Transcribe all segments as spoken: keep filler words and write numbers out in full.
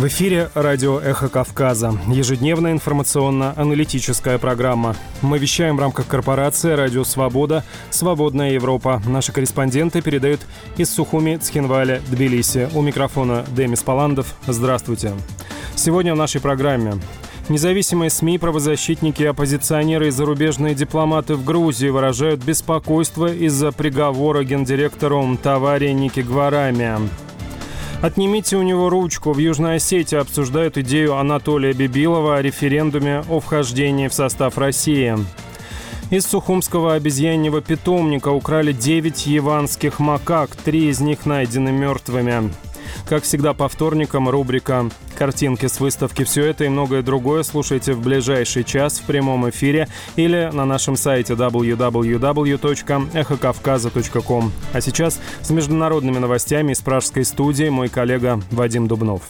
В эфире радио «Эхо Кавказа». Ежедневная информационно-аналитическая программа. Мы вещаем в рамках корпорации «Радио Свобода», «Свободная Европа». Наши корреспонденты передают из Сухуми, Цхинваля, Тбилиси. У микрофона Демис Паландов. Здравствуйте. Сегодня в нашей программе. Независимые СМИ, правозащитники, оппозиционеры и зарубежные дипломаты в Грузии выражают беспокойство из-за приговора гендиректору Мтавари Никигварами. «Отнимите у него ручку». В Южной Осетии обсуждают идею Анатолия Бибилова о референдуме о вхождении в состав России. Из сухумского обезьяньего питомника украли девять яванских макак. Три из них найдены мертвыми. Как всегда, по вторникам рубрика «Картинки с выставки». Все это и многое другое слушайте в ближайший час в прямом эфире или на нашем сайте дабл ю дабл ю дабл ю точка эхо кавказа точка ком. А сейчас с международными новостями из пражской студии мой коллега Вадим Дубнов.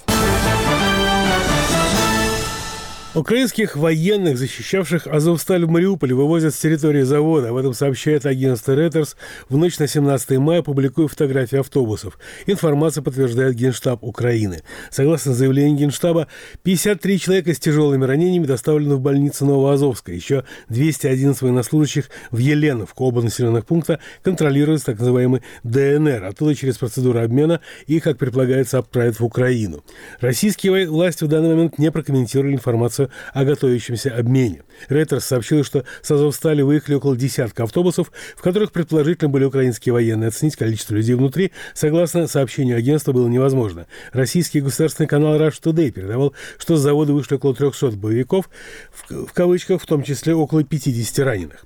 Украинских военных, защищавших Азовсталь в Мариуполе, вывозят с территории завода. Об этом сообщает агентство Reuters. В ночь на семнадцатое мая публикуя фотографии автобусов. Информация подтверждает Генштаб Украины. Согласно заявлению Генштаба, пятьдесят три человека с тяжелыми ранениями доставлены в больницу Новоазовская. Еще двести одиннадцать военнослужащих в Еленовку. Оба населенных пункта контролируют так называемый ДНР. Оттуда через процедуру обмена их, как предполагается, отправят в Украину. Российские власти в данный момент не прокомментировали информацию о готовящемся обмене. Reuters сообщил, что с Азовстали выехали около десятка автобусов, в которых предположительно были украинские военные. Оценить количество людей внутри, согласно сообщению агентства, было невозможно. Российский государственный канал Russia Today передавал, что с завода вышли около трехсот боевиков, в, в кавычках, в том числе около пятидесяти раненых.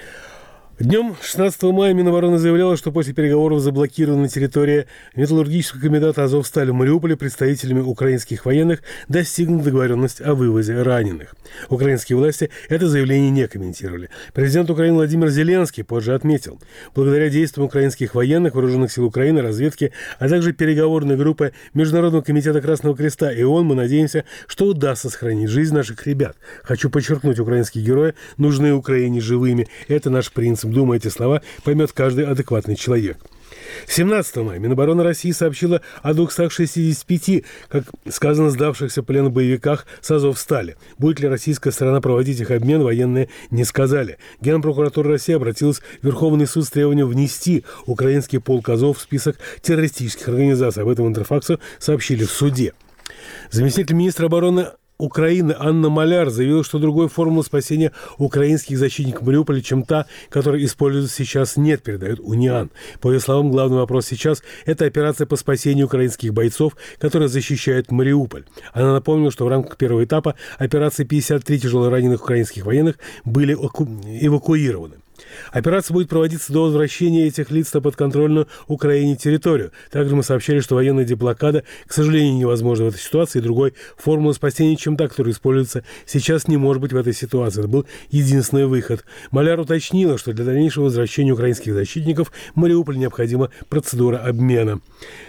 Днем шестнадцатого мая Минобороны заявляла, что после переговоров заблокирована территория металлургического комбината «Азовсталь» в Мариуполе представителями украинских военных достигнута договоренность о вывозе раненых. Украинские власти это заявление не комментировали. Президент Украины Владимир Зеленский позже отметил, благодаря действиям украинских военных, вооруженных сил Украины, разведки, а также переговорной группы Международного комитета Красного Креста и ООН, мы надеемся, что удастся сохранить жизнь наших ребят. Хочу подчеркнуть, украинские герои нужны Украине живыми. Это наш принцип. Думаю, эти слова поймет каждый адекватный человек. семнадцатого мая Минобороны России сообщила о двухстах шестидесяти пяти, как сказано, сдавшихся в плен боевиках с Азовстали. Будет ли российская сторона проводить их обмен, военные не сказали. Генпрокуратура России обратилась в Верховный суд с требованием внести украинский полк Азов в список террористических организаций. Об этом Интерфаксу сообщили в суде. Заместитель министра обороны Украины Анна Маляр заявила, что другой формулы спасения украинских защитников Мариуполя, чем та, которая используется сейчас, нет, передает Униан. По ее словам, главный вопрос сейчас – это операция по спасению украинских бойцов, которые защищают Мариуполь. Она напомнила, что в рамках первого этапа операции пятьдесят три тяжелораненых украинских военных были эвакуированы. Операция будет проводиться до возвращения этих лиц на подконтрольную Украине территорию. Также мы сообщали, что военная деблокада, к сожалению, невозможна в этой ситуации. И другой формулы спасения, чем та, которая используется сейчас, не может быть в этой ситуации. Это был единственный выход. Маляр уточнила, что для дальнейшего возвращения украинских защитников в Мариуполь необходима процедура обмена.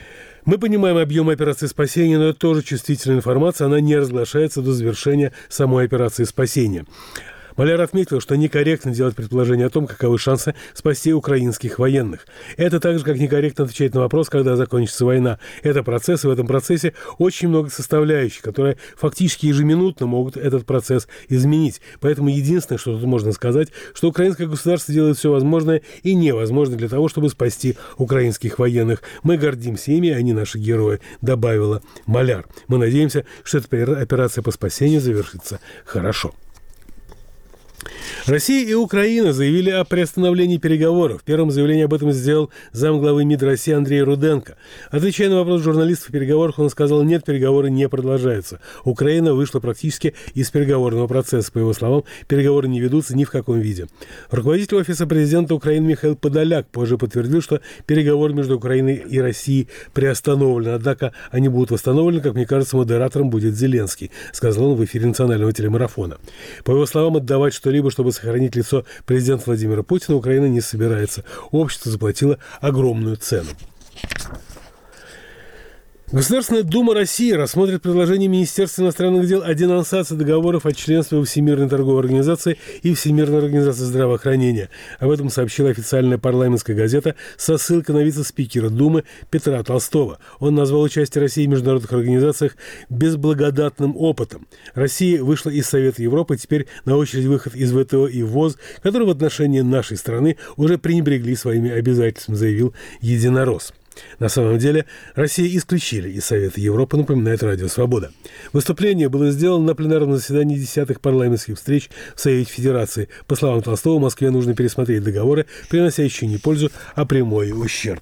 Мы понимаем объем операции спасения, но это тоже чувствительная информация. Она не разглашается до завершения самой операции спасения. Маляр отметил, что некорректно делать предположение о том, каковы шансы спасти украинских военных. Это так же, как некорректно отвечать на вопрос, когда закончится война. Это процесс, и в этом процессе очень много составляющих, которые фактически ежеминутно могут этот процесс изменить. Поэтому единственное, что тут можно сказать, что украинское государство делает все возможное и невозможное для того, чтобы спасти украинских военных. Мы гордимся ими, они наши герои, добавила Маляр. Мы надеемся, что эта операция по спасению завершится хорошо. Россия и Украина заявили о приостановлении переговоров. Первым заявление об этом сделал замглавы МИД России Андрей Руденко. Отвечая на вопрос журналистов о переговорах, он сказал: нет, переговоры не продолжаются. Украина вышла практически из переговорного процесса. По его словам, переговоры не ведутся ни в каком виде. Руководитель офиса президента Украины Михаил Подоляк позже подтвердил, что переговоры между Украиной и Россией приостановлены. Однако они будут восстановлены, как мне кажется, модератором будет Зеленский, сказал он в эфире национального телемарафона. По его словам, отдавать что-либо, чтобы сохранить лицо президента Владимира Путина, Украина не собирается. Общество заплатило огромную цену. Государственная Дума России рассмотрит предложение Министерства иностранных дел о денонсации договоров о членстве во Всемирной торговой организации и Всемирной организации здравоохранения. Об этом сообщила официальная парламентская газета со ссылкой на вице-спикера Думы Петра Толстого. Он назвал участие России в международных организациях безблагодатным опытом. Россия вышла из Совета Европы, теперь на очередь выход из вэ тэ о и ВОЗ, которые в отношении нашей страны уже пренебрегли своими обязательствами, заявил единорос. На самом деле, Россию исключили из Совета Европы, напоминает Радио Свобода. Выступление было сделано на пленарном заседании десятых парламентских встреч в Совете Федерации. По словам Толстого, в Москве нужно пересмотреть договоры, приносящие не пользу, а прямой ущерб.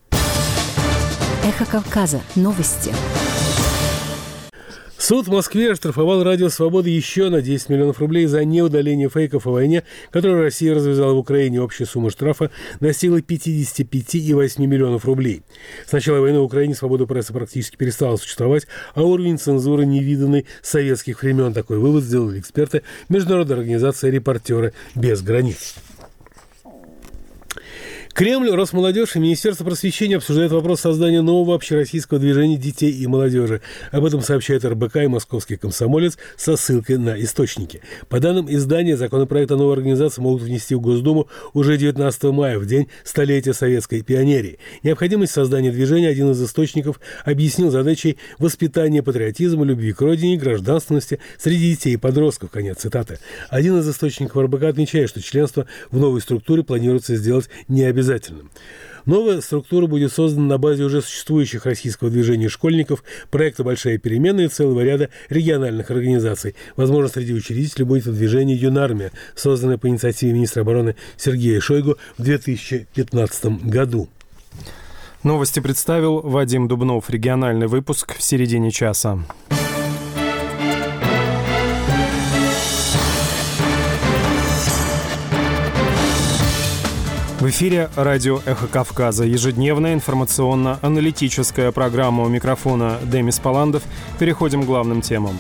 Эхо Кавказа. Новости. Суд в Москве оштрафовал Радио Свобода еще на десять миллионов рублей за неудаление фейков о войне, которые Россия развязала в Украине. Общая сумма штрафа достигла пятьдесят пять целых восемь десятых миллионов рублей. С начала войны в Украине свобода прессы практически перестала существовать, а уровень цензуры невиданный с советских времен. Такой вывод сделали эксперты международной организации «Репортеры без границ». Кремль, Росмолодежь и Министерство просвещения обсуждают вопрос создания нового общероссийского движения детей и молодежи. Об этом сообщает эр бэ ка и Московский комсомолец со ссылкой на источники. По данным издания, законопроект о новой организации могут внести в Госдуму уже девятнадцатого мая, в день столетия советской пионерии. Необходимость создания движения один из источников объяснил задачей воспитания патриотизма, любви к родине и гражданственности среди детей и подростков. Конец цитаты. Один из источников эр бэ ка отмечает, что членство в новой структуре планируется сделать необязательным. Обязательным. Новая структура будет создана на базе уже существующих российского движения школьников, проекта «Большая перемена» и целого ряда региональных организаций. Возможно, среди учредителей будет движение «Юнармия», созданное по инициативе министра обороны Сергея Шойгу в две тысячи пятнадцатом году. Новости представил Вадим Дубнов. Региональный выпуск в середине часа. В эфире радио «Эхо Кавказа». Ежедневная информационно-аналитическая программа. У микрофона Демис Паландов. Переходим к главным темам.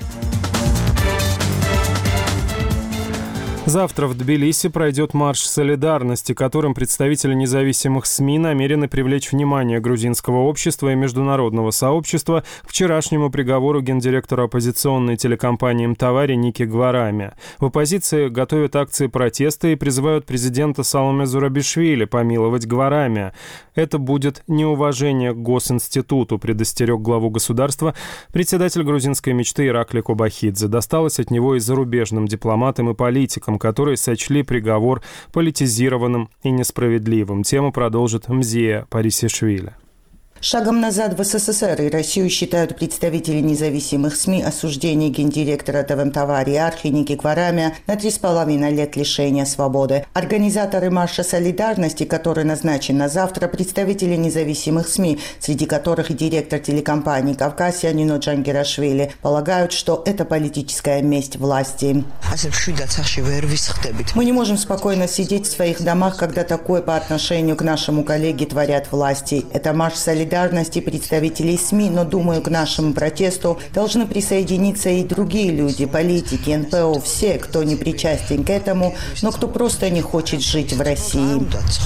Завтра в Тбилиси пройдет марш солидарности, которым представители независимых СМИ намерены привлечь внимание грузинского общества и международного сообщества к вчерашнему приговору гендиректора оппозиционной телекомпании «Мтавари» Ники Гварами. В оппозиции готовят акции протеста и призывают президента Саломе Зурабишвили помиловать Гварами. Это будет неуважение к Госинституту, предостерег главу государства председатель грузинской мечты Иракли Кобахидзе. Досталось от него и зарубежным дипломатам и политикам, которые сочли приговор политизированным и несправедливым. Тему продолжит Мзия Парисишвили. Шагом назад в эс эс эс эр и Россию считают представители независимых СМИ осуждение гендиректора ТВ-Мтавари Архи Ники Гварами на три с половиной лет лишения свободы. Организаторы марша солидарности, который назначен на завтра, представители независимых СМИ, среди которых и директор телекомпании «Кавказия» Нино Джангирашвили, полагают, что это политическая месть власти. Мы не можем спокойно сидеть в своих домах, когда такое по отношению к нашему коллеге творят власти. Это марш солидарности представителей СМИ, но, думаю, к нашему протесту должны присоединиться и другие люди, политики, эн пэ о, все, кто не причастен к этому, но кто просто не хочет жить в России.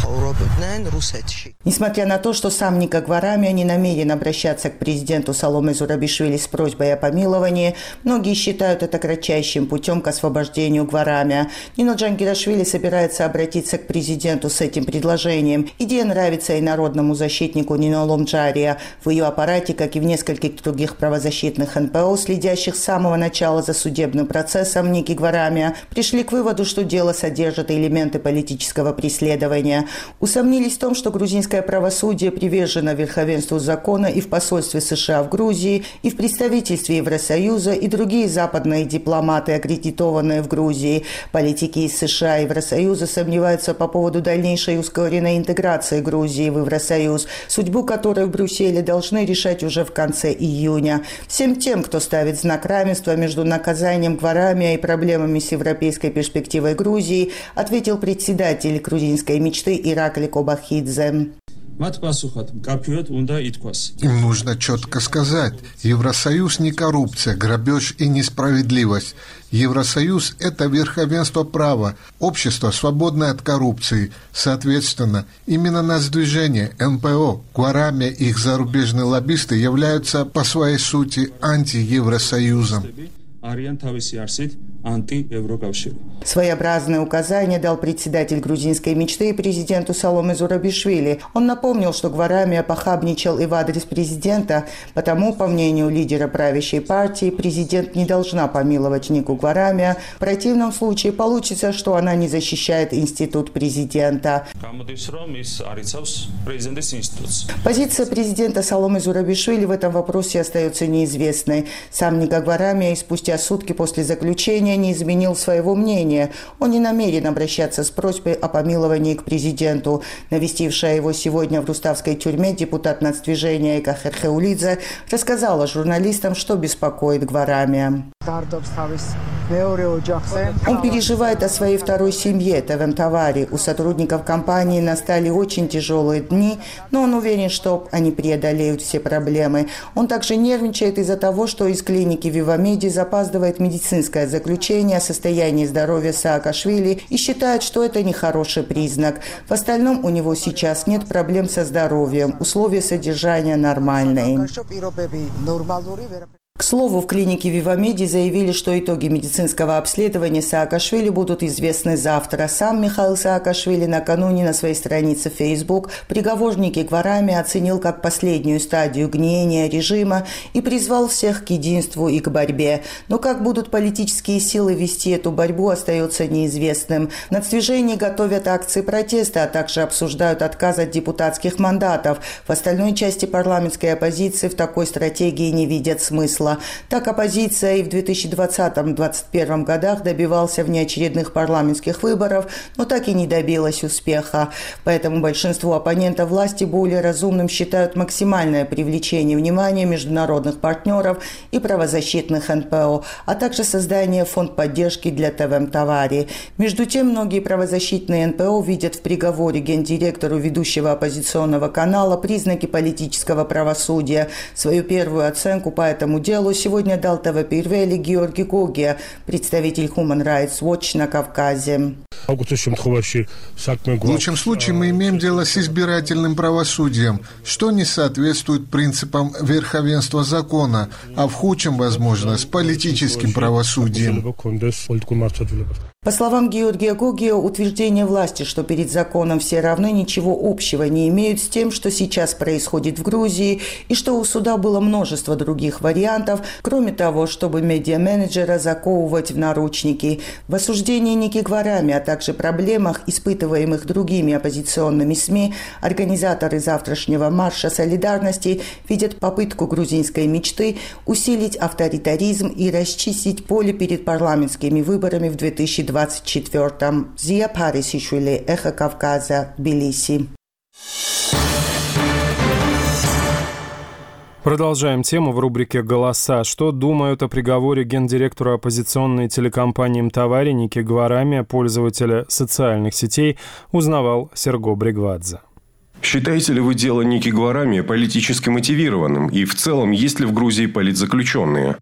Несмотря на то, что сам Ника Гварами не намерен обращаться к президенту Саломе Зурабишвили с просьбой о помиловании, многие считают это кратчайшим путем к освобождению Гварами. Нино Джангирашвили собирается обратиться к президенту с этим предложением. Идея нравится и народному защитнику Нино Ломджария. В ее аппарате, как и в нескольких других правозащитных эн пэ о, следящих с самого начала за судебным процессом Ники Гварами, пришли к выводу, что дело содержит элементы политического преследования. Усомнились в том, что грузинское правосудие привержено верховенству закона и в посольстве США в Грузии, и в представительстве Евросоюза, и другие западные дипломаты, аккредитованные в Грузии. Политики из США и Евросоюза сомневаются по поводу дальнейшей ускоренной интеграции Грузии в Евросоюз, судьбу которой в Брюсселе должны решать уже в конце июня. Всем тем, кто ставит знак равенства между наказанием Гварами и проблемами с европейской перспективой Грузии, ответил председатель грузинской мечты Иракли Кобахидзе. Им нужно четко сказать: Евросоюз не коррупция, грабеж и несправедливость. Евросоюз – это верховенство права, общество, свободное от коррупции. Соответственно, именно наше движение эн пэ о, Гуарами и их зарубежные лоббисты являются по своей сути антиевросоюзом. Своеобразное указание дал председатель грузинской мечты и президенту Саломе Зурабишвили. Он напомнил, что Гварамия похабничал и в адрес президента, потому, по мнению лидера правящей партии, президент не должна помиловать Нику Гварамия. В противном случае получится, что она не защищает институт президента. Позиция президента Саломе Зурабишвили в этом вопросе остается неизвестной. Сам Ника Гварамия и спустя сутки после заключения не изменил своего мнения. Он не намерен обращаться с просьбой о помиловании к президенту. Навестившая его сегодня в Руставской тюрьме депутат нацдвижения Эка Херхеулидзе рассказала журналистам, что беспокоит Гварамия. Он переживает о своей второй семье, Тевентавари. У сотрудников компании настали очень тяжелые дни, но он уверен, что они преодолеют все проблемы. Он также нервничает из-за того, что из клиники Вивамеди запаздывает медицинское заключение о состоянии здоровья Саакашвили и считает, что это нехороший признак. В остальном у него сейчас нет проблем со здоровьем, условия содержания нормальные. К слову, в клинике Вивамеди заявили, что итоги медицинского обследования Саакашвили будут известны завтра. Сам Михаил Саакашвили накануне на своей странице в Facebook приговор Ники Гварамии оценил как последнюю стадию гниения режима и призвал всех к единству и к борьбе. Но как будут политические силы вести эту борьбу, остается неизвестным. В нацдвижении готовят акции протеста, а также обсуждают отказ от депутатских мандатов. В остальной части парламентской оппозиции в такой стратегии не видят смысла. Так оппозиция и в две тысячи двадцатом — две тысячи двадцать первом годах добивался внеочередных парламентских выборов, но так и не добилась успеха. Поэтому большинство оппонентов власти более разумным считают максимальное привлечение внимания международных партнеров и правозащитных эн пэ о, а также создание фонд поддержки для Тевентавари. Между тем, многие правозащитные эн пэ о видят в приговоре гендиректору ведущего оппозиционного канала признаки политического правосудия. Свою первую оценку по этому делу сегодня дал тэ вэ Пирвели Георгий Гогия, представитель Human Rights Watch на Кавказе. В лучшем случае мы имеем дело с избирательным правосудием, что не соответствует принципам верховенства закона, а в худшем, возможно, с политическим правосудием. По словам Георгия Гогия, утверждение власти, что перед законом все равны, ничего общего не имеют с тем, что сейчас происходит в Грузии, и что у суда было множество других вариантов, кроме того, чтобы медиа-менеджера заковывать в наручники. В осуждении Ники Гварамии, а также проблемах, испытываемых другими оппозиционными СМИ, организаторы завтрашнего марша солидарности видят попытку грузинской мечты усилить авторитаризм и расчистить поле перед парламентскими выборами в две тысячи двадцать четвёртом. Зия Парисишвили, Эхо Кавказа, Тбилиси. Продолжаем тему в рубрике «Голоса». Что думают о приговоре гендиректору оппозиционной телекомпании «Мтавари» Ники Гварамии, пользователя социальных сетей, узнавал Серго Бригвадзе. Считаете ли вы дело Ники Гварамии политически мотивированным? И в целом, есть ли в Грузии политзаключенные?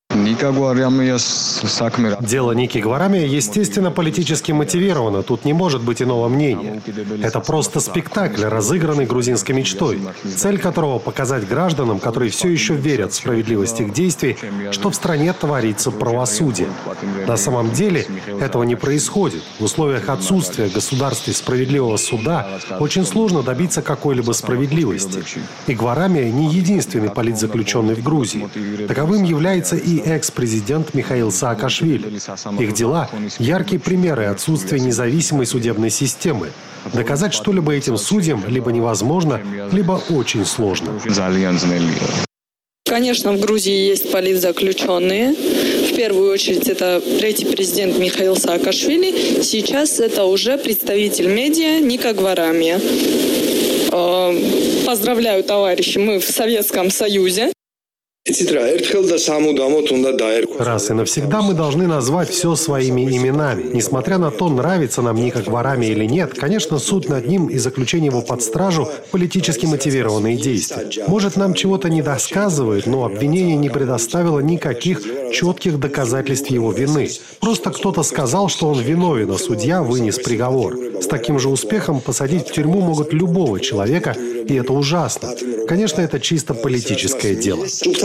Дело Ники Гварамии, естественно, политически мотивировано. Тут не может быть иного мнения. Это просто спектакль, разыгранный грузинской мечтой, цель которого — показать гражданам, которые все еще верят в справедливость их действий, что в стране творится правосудие. На самом деле этого не происходит. В условиях отсутствия в государстве справедливого суда очень сложно добиться какой-либо справедливости. И Гварамия не единственный политзаключенный в Грузии. Таковым является и экс-президент Михаил Саакашвили. Их дела – яркие примеры отсутствия независимой судебной системы. Доказать что-либо этим судьям либо невозможно, либо очень сложно. Конечно, в Грузии есть политзаключенные. В первую очередь это третий президент Михаил Саакашвили. Сейчас это уже представитель медиа Ника Гварамия. Поздравляю, товарищи, мы в Советском Союзе. Раз и навсегда мы должны назвать все своими именами. Несмотря на то, нравится нам Ника Гварами или нет, конечно, суд над ним и заключение его под стражу – политически мотивированные действия. Может, нам чего-то недосказывает, но обвинение не предоставило никаких четких доказательств его вины. Просто кто-то сказал, что он виновен, а судья вынес приговор. С таким же успехом посадить в тюрьму могут любого человека, и это ужасно. Конечно, это чисто политическое дело.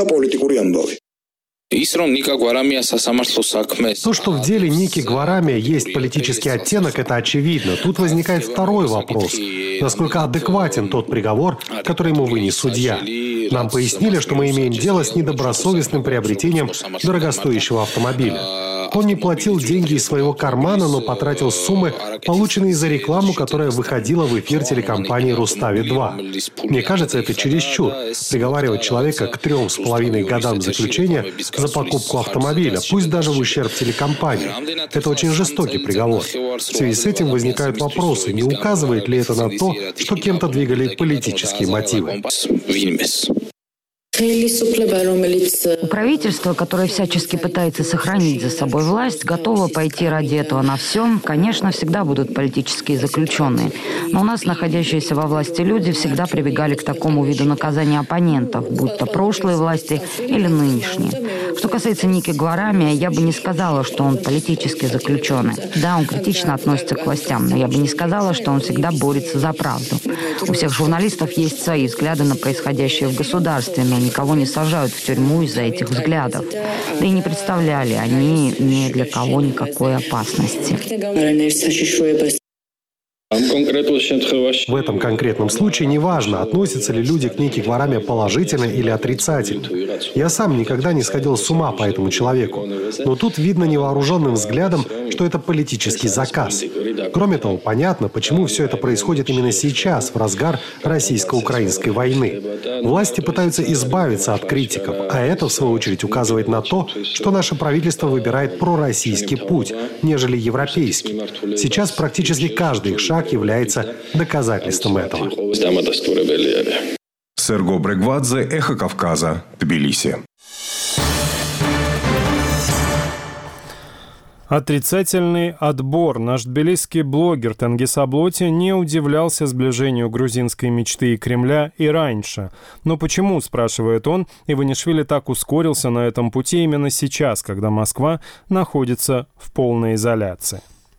То, что в деле Ники Гварамия есть политический оттенок, это очевидно. Тут возникает второй вопрос. Насколько адекватен тот приговор, который ему вынес судья? Нам пояснили, что мы имеем дело с недобросовестным приобретением дорогостоящего автомобиля. Он не платил деньги из своего кармана, но потратил суммы, полученные за рекламу, которая выходила в эфир телекомпании «Рустави два». Мне кажется, это чересчур. Приговаривать человека к трем с половиной годам заключения за покупку автомобиля, пусть даже в ущерб телекомпании. Это очень жестокий приговор. В связи с этим возникают вопросы, не указывает ли это на то, что кем-то двигали политические мотивы. Правительство, которое всячески пытается сохранить за собой власть, готово пойти ради этого на все. Конечно, всегда будут политические заключенные. Но у нас, находящиеся во власти люди, всегда прибегали к такому виду наказания оппонентов, будь то прошлые власти или нынешние. Что касается Ники Гварамия, я бы не сказала, что он политически заключенный. Да, он критично относится к властям, но я бы не сказала, что он всегда борется за правду. У всех журналистов есть свои взгляды на происходящее в государстве, но никого не сажают в тюрьму из-за этих взглядов. Да и не представляли они ни для кого никакой опасности. В этом конкретном случае неважно, относятся ли люди к Нике Гварамия положительно или отрицательно. Я сам никогда не сходил с ума по этому человеку. Но тут видно невооруженным взглядом, что это политический заказ. Кроме того, понятно, почему все это происходит именно сейчас, в разгар российско-украинской войны. Власти пытаются избавиться от критиков, а это, в свою очередь, указывает на то, что наше правительство выбирает пророссийский путь, нежели европейский. Сейчас практически каждый их шаг является доказательством этого. Серго Брегвадзе, Эхо Кавказа, Тбилиси. Отрицательный отбор. Наш тбилисский блогер Тенгиз Аблоти не удивлялся сближению грузинской мечты и Кремля и раньше. Но почему, спрашивает он, Иванишвили так ускорился на этом пути именно сейчас, когда Москва находится в полной изоляции?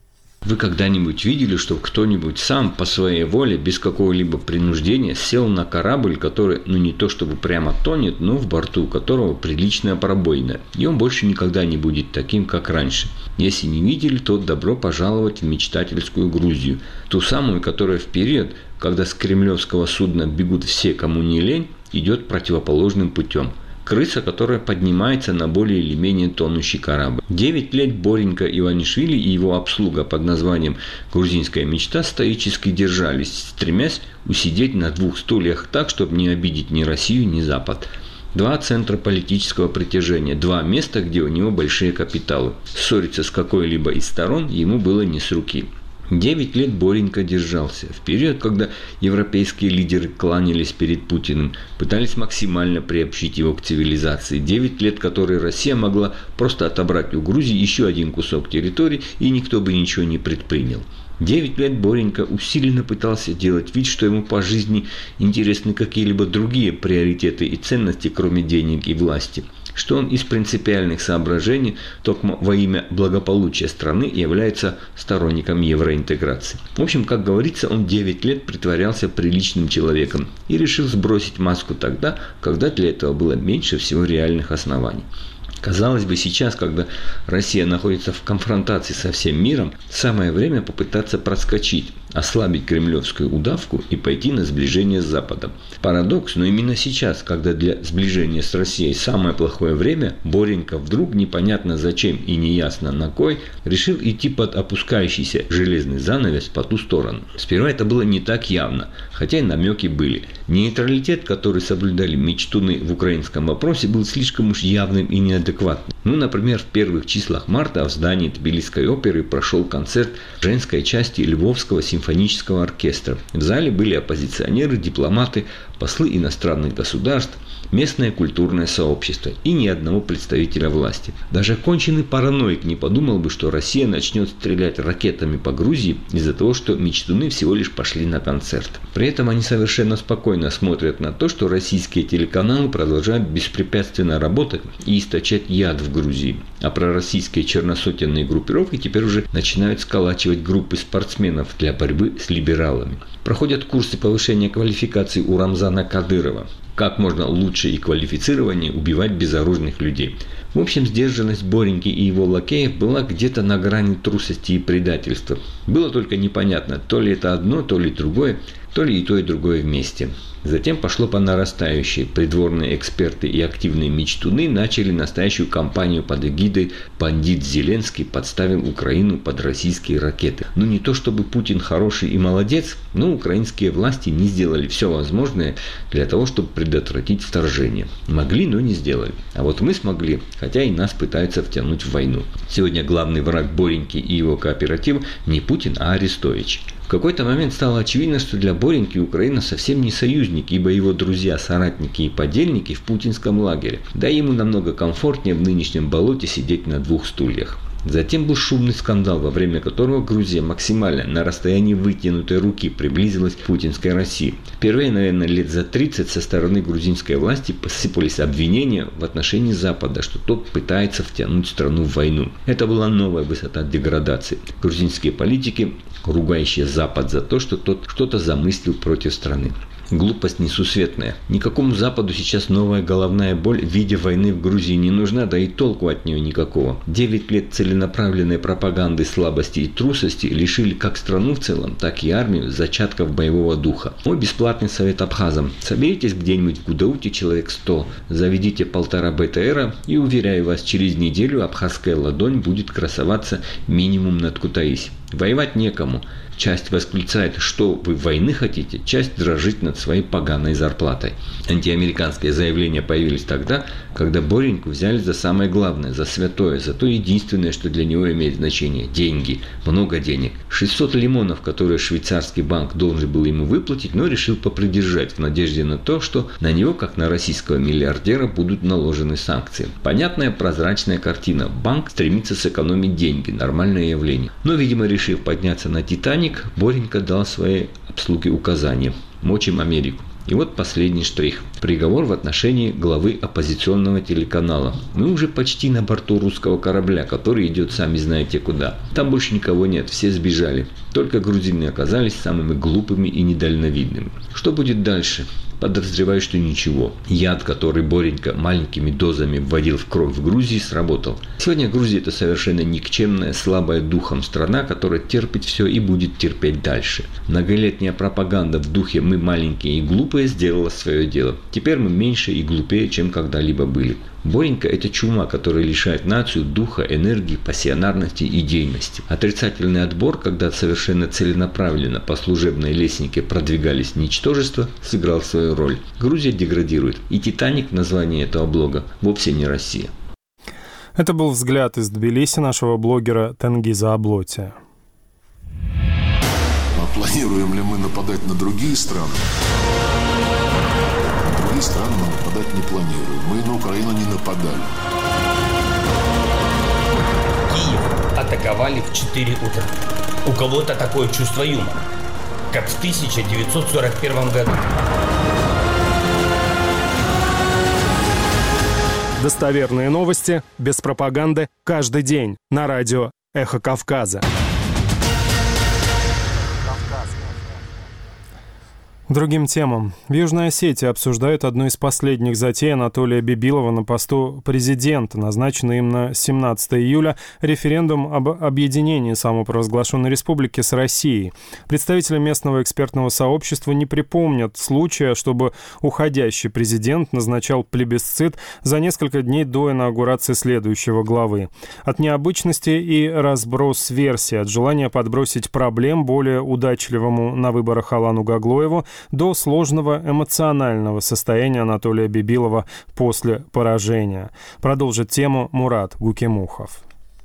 Вы когда-нибудь видели, что кто-нибудь сам по своей воле, без какого-либо принуждения, сел на корабль, который, ну не то чтобы прямо тонет, но в борту которого приличная пробоина, и он больше никогда не будет таким, как раньше? Если не видели, то добро пожаловать в мечтательскую Грузию, ту самую, которая в период, когда с кремлевского судна бегут все, кому не лень, идет противоположным путем. Крыса, которая поднимается на более или менее тонущий корабль. Девять лет Боренька Иванишвили и его обслуга под названием «Грузинская мечта» стоически держались, стремясь усидеть на двух стульях так, чтобы не обидеть ни Россию, ни Запад. Два центра политического притяжения, два места, где у него большие капиталы. Ссориться с какой-либо из сторон ему было не с руки. Девять лет Боренька держался. В период, когда европейские лидеры кланялись перед Путиным, пытались максимально приобщить его к цивилизации. Девять лет, которые Россия могла просто отобрать у Грузии еще один кусок территории, и никто бы ничего не предпринял. Девять лет Боренька усиленно пытался делать вид, что ему по жизни интересны какие-либо другие приоритеты и ценности, кроме денег и власти. Что он из принципиальных соображений, только во имя благополучия страны, является сторонником евроинтеграции. В общем, как говорится, он девять лет притворялся приличным человеком и решил сбросить маску тогда, когда для этого было меньше всего реальных оснований. Казалось бы, сейчас, когда Россия находится в конфронтации со всем миром, самое время попытаться проскочить, ослабить кремлевскую удавку и пойти на сближение с Западом. Парадокс, но именно сейчас, когда для сближения с Россией самое плохое время, Боренька вдруг непонятно зачем и неясно на кой решил идти под опускающийся железный занавес по ту сторону. Сперва это было не так явно, хотя и намеки были. Нейтралитет, который соблюдали мечтуны в украинском вопросе, был слишком уж явным и неадекватным. Ну, например, в первых числах марта в здании Тбилисской оперы прошел концерт женской части Львовского симфонического оркестра. В зале были оппозиционеры, дипломаты, послы иностранных государств. местное культурное сообщество и ни одного представителя власти. Даже конченый параноик не подумал бы, что Россия начнет стрелять ракетами по Грузии из-за того, что мечтуны всего лишь пошли на концерт. При этом они совершенно спокойно смотрят на то, что российские телеканалы продолжают беспрепятственно работать и источать яд в Грузии. А пророссийские черносотенные группировки теперь уже начинают сколачивать группы спортсменов для борьбы с либералами. Проходят курсы повышения квалификации у Рамзана Кадырова. Как можно лучше и квалифицированнее убивать безоружных людей. В общем, сдержанность Бореньки и его лакеев была где-то на грани трусости и предательства. Было только непонятно, то ли это одно, то ли другое, то ли и то, и другое вместе. Затем пошло по нарастающей. Придворные эксперты и активные мечтуны начали настоящую кампанию под эгидой «Бандит Зеленский подставил Украину под российские ракеты». Ну не то чтобы Путин хороший и молодец, но украинские власти не сделали все возможное для того, чтобы предотвратить вторжение. Могли, но не сделали. А вот мы смогли, хотя и нас пытаются втянуть в войну. Сегодня главный враг Бореньки и его кооператива не Путин, а Арестович. В какой-то момент стало очевидно, что для Бореньки Украина совсем не союзник, ибо его друзья, соратники и подельники в путинском лагере. Да и ему намного комфортнее в нынешнем болоте сидеть на двух стульях. Затем был шумный скандал, во время которого Грузия максимально на расстоянии вытянутой руки приблизилась к путинской России. Впервые, наверное, лет за тридцать со стороны грузинской власти посыпались обвинения в отношении Запада, что тот пытается втянуть страну в войну. Это была новая высота деградации. Грузинские политики, ругающие Запад за то, что тот что-то замыслил против страны. Глупость несусветная. Никакому Западу сейчас новая головная боль в виде войны в Грузии не нужна, да и толку от нее никакого. Девять лет целенаправленной пропаганды слабости и трусости лишили как страну в целом, так и армию зачатков боевого духа. Мой бесплатный совет абхазам. Соберитесь где-нибудь в Гудауте человек сто, заведите полтора БТРа и, уверяю вас, через неделю абхазская ладонь будет красоваться минимум над Кутаиси. Воевать некому. Часть восклицает, что вы войны хотите, часть дрожит над своей поганой зарплатой. Антиамериканские заявления появились тогда, когда Бореньку взяли за самое главное, за святое, за то единственное, что для него имеет значение – деньги, много денег. шестьсот лимонов, которые швейцарский банк должен был ему выплатить, но решил попридержать в надежде на то, что на него, как на российского миллиардера, будут наложены санкции. Понятная прозрачная картина. Банк стремится сэкономить деньги, нормальное явление. Но, видимо, решив подняться на Титаник, Боренька дал своей обслуге указания – мочим Америку. И вот последний штрих. Приговор в отношении главы оппозиционного телеканала. Мы уже почти на борту русского корабля, который идет сами знаете куда. Там больше никого нет, все сбежали. Только грузины оказались самыми глупыми и недальновидными. Что будет дальше? Подозреваю, что ничего. Яд, который Боренька маленькими дозами вводил в кровь в Грузии, сработал. Сегодня Грузия – это совершенно никчемная, слабая духом страна, которая терпит все и будет терпеть дальше. Многолетняя пропаганда в духе «мы маленькие и глупые» сделала свое дело. Теперь мы меньше и глупее, чем когда-либо были. Боренька – это чума, которая лишает нацию духа, энергии, пассионарности и идейности. Отрицательный отбор, когда совершенно целенаправленно по служебной лестнике продвигались ничтожества, сыграл свою роль. Грузия деградирует. И «Титаник» в названии этого блога вовсе не Россия. Это был взгляд из Тбилиси нашего блогера Тенгиза Аблотия. А планируем ли мы нападать на другие страны? Другие страны мы нападать не планируем. Мы на Украину не нападали. Киев атаковали в четыре утра. У кого-то такое чувство юмора, как в тысяча девятьсот сорок первом году. Достоверные новости, без пропаганды, каждый день на радио «Эхо Кавказа». Другим темам. В Южной Осетии обсуждают одну из последних затей Анатолия Бибилова на посту президента, назначенный им на семнадцатое июля, референдум об объединении самопровозглашенной республики с Россией. Представители местного экспертного сообщества не припомнят случая, чтобы уходящий президент назначал плебисцит за несколько дней до инаугурации следующего главы. От необычности и разброс версий, от желания подбросить проблем более удачливому на выборах Алану Гаглоеву до сложного эмоционального состояния Анатолия Бибилова после поражения. Продолжит тему Мурат Гукемухов.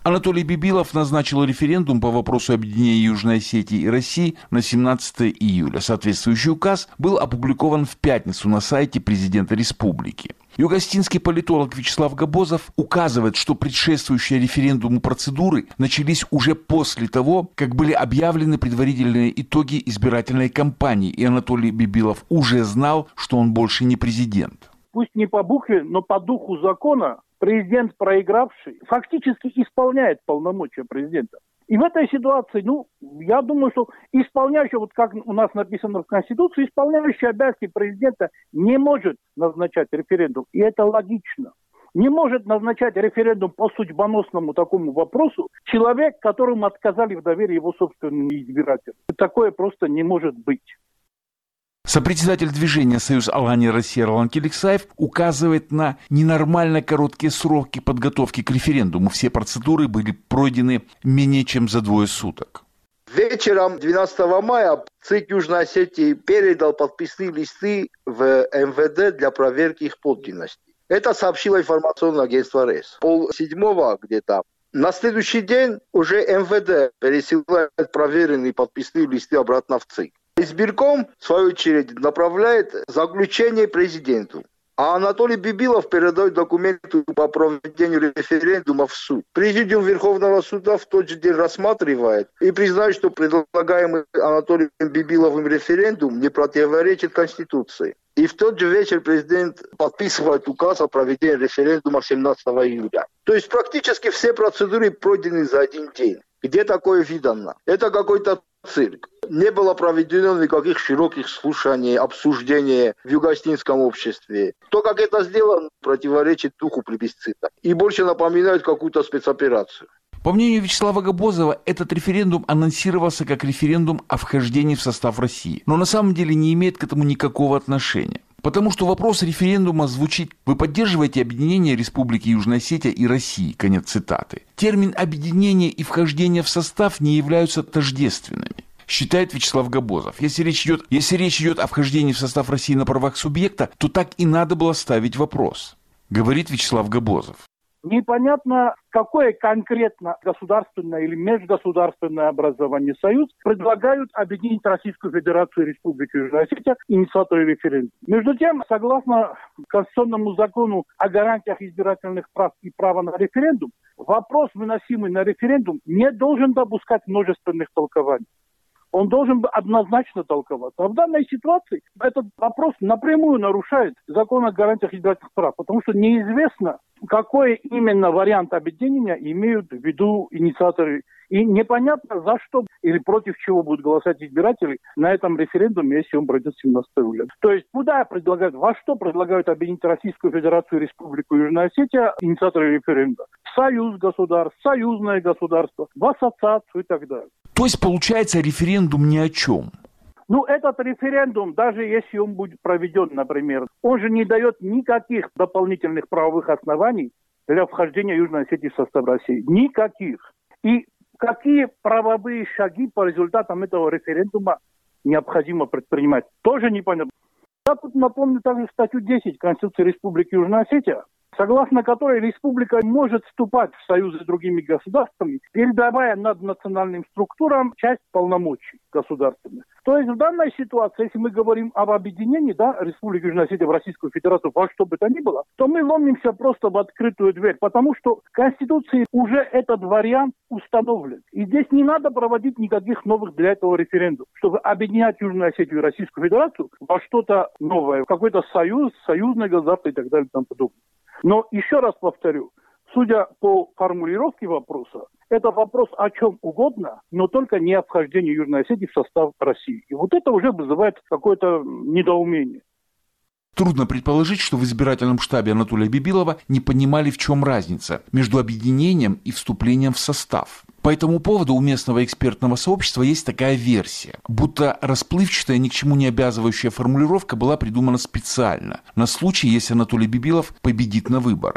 Анатолий Бибилов назначил референдум по вопросу объединения Южной Осетии и России на семнадцатое июля. Соответствующий указ был опубликован в пятницу на сайте президента республики. Югостинский политолог Вячеслав Габозов указывает, что предшествующие референдуму процедуры начались уже после того, как были объявлены предварительные итоги избирательной кампании, и Анатолий Бибилов уже знал, что он больше не президент. Пусть не по букве, но по духу закона президент, проигравший, фактически исполняет полномочия президента. И в этой ситуации, ну, я думаю, что исполняющий, вот как у нас написано в Конституции, исполняющий обязанности президента не может назначать референдум. И это логично. Не может назначать референдум по судьбоносному такому вопросу человек, которому отказали в доверии его собственные избиратели. Такое просто не может быть. Сопредседатель движения «Союз Алания Россия» Ролан Келексаев указывает на ненормально короткие сроки подготовки к референдуму. Все процедуры были пройдены менее чем за двое суток. Вечером двенадцатого мая ЦИК Южной Осетии передал подписные листы в эм вэ дэ для проверки их подлинности. Это сообщило информационное агентство РЭС. Пол седьмого где-то. На следующий день уже эм вэ дэ пересылает проверенные подписные листы обратно в ЦИК. Избирком, в свою очередь, направляет заключение президенту. А Анатолий Бибилов передает документы по проведению референдума в суд. Президиум Верховного суда в тот же день рассматривает и признает, что предлагаемый Анатолием Бибиловым референдум не противоречит Конституции. И в тот же вечер президент подписывает указ о проведении референдума семнадцатого июля. То есть практически все процедуры пройдены за один день. Где такое видано? Это какой-то цирк. Не было проведено никаких широких слушаний, обсуждений в югостинском обществе. То, как это сделано, противоречит духу плебисцита и больше напоминает какую-то спецоперацию. По мнению Вячеслава Габозова, этот референдум анонсировался как референдум о вхождении в состав России, но на самом деле не имеет к этому никакого отношения. Потому что вопрос референдума звучит: вы поддерживаете объединение Республики Южная Осетия и России? Конец цитаты. Термин «объединение» и «вхождение в состав» не являются тождественными, считает Вячеслав Габозов. Если речь идет, если речь идет о вхождении в состав России на правах субъекта, то так и надо было ставить вопрос, говорит Вячеслав Габозов. Непонятно, какое конкретно государственное или межгосударственное образование союз предлагают объединить Российскую Федерацию и Республику Южная Осетия инициаторы референдума. Между тем, согласно Конституционному закону о гарантиях избирательных прав и права на референдум, вопрос, выносимый на референдум, не должен допускать множественных толкований. Он должен однозначно толковаться. А в данной ситуации этот вопрос напрямую нарушает закон о гарантиях избирательных прав, потому что неизвестно, какой именно вариант объединения имеют в виду инициаторы. И непонятно, за что или против чего будут голосовать избиратели на этом референдуме, если он пройдет семнадцатого июля. То есть куда предлагают, во что предлагают объединить Российскую Федерацию и Республику Южная Осетия инициаторы референдума? В союз государств, союзное государство, в ассоциацию и так далее. То есть получается референдум ни о чем? Ну, этот референдум, даже если он будет проведен, например, он же не дает никаких дополнительных правовых оснований для вхождения Южной Осетии в состав России. Никаких. И какие правовые шаги по результатам этого референдума необходимо предпринимать, тоже непонятно. Я тут напомню также статью десять Конституции Республики Южная Осетия, согласно которой республика может вступать в союзы с другими государствами, передавая над национальным структурам часть полномочий государственных. То есть в данной ситуации, если мы говорим об объединении, да, Республики Южная Осетия в Российскую Федерацию, во что бы то ни было, то мы ломимся просто в открытую дверь, потому что в Конституции уже этот вариант установлен. И здесь не надо проводить никаких новых для этого референдумов, чтобы объединять Южную Осетию и Российскую Федерацию во что-то новое, в какой-то союз, союзное государство и так далее и тому подобное. Но еще раз повторю, судя по формулировке вопроса, это вопрос о чем угодно, но только не о вхождении Южной Осетии в состав России. И вот это уже вызывает какое-то недоумение. Трудно предположить, что в избирательном штабе Анатолия Бибилова не понимали, в чем разница между объединением и вступлением в состав. По этому поводу у местного экспертного сообщества есть такая версия, будто расплывчатая, ни к чему не обязывающая формулировка была придумана специально, на случай, если Анатолий Бибилов победит на выборах.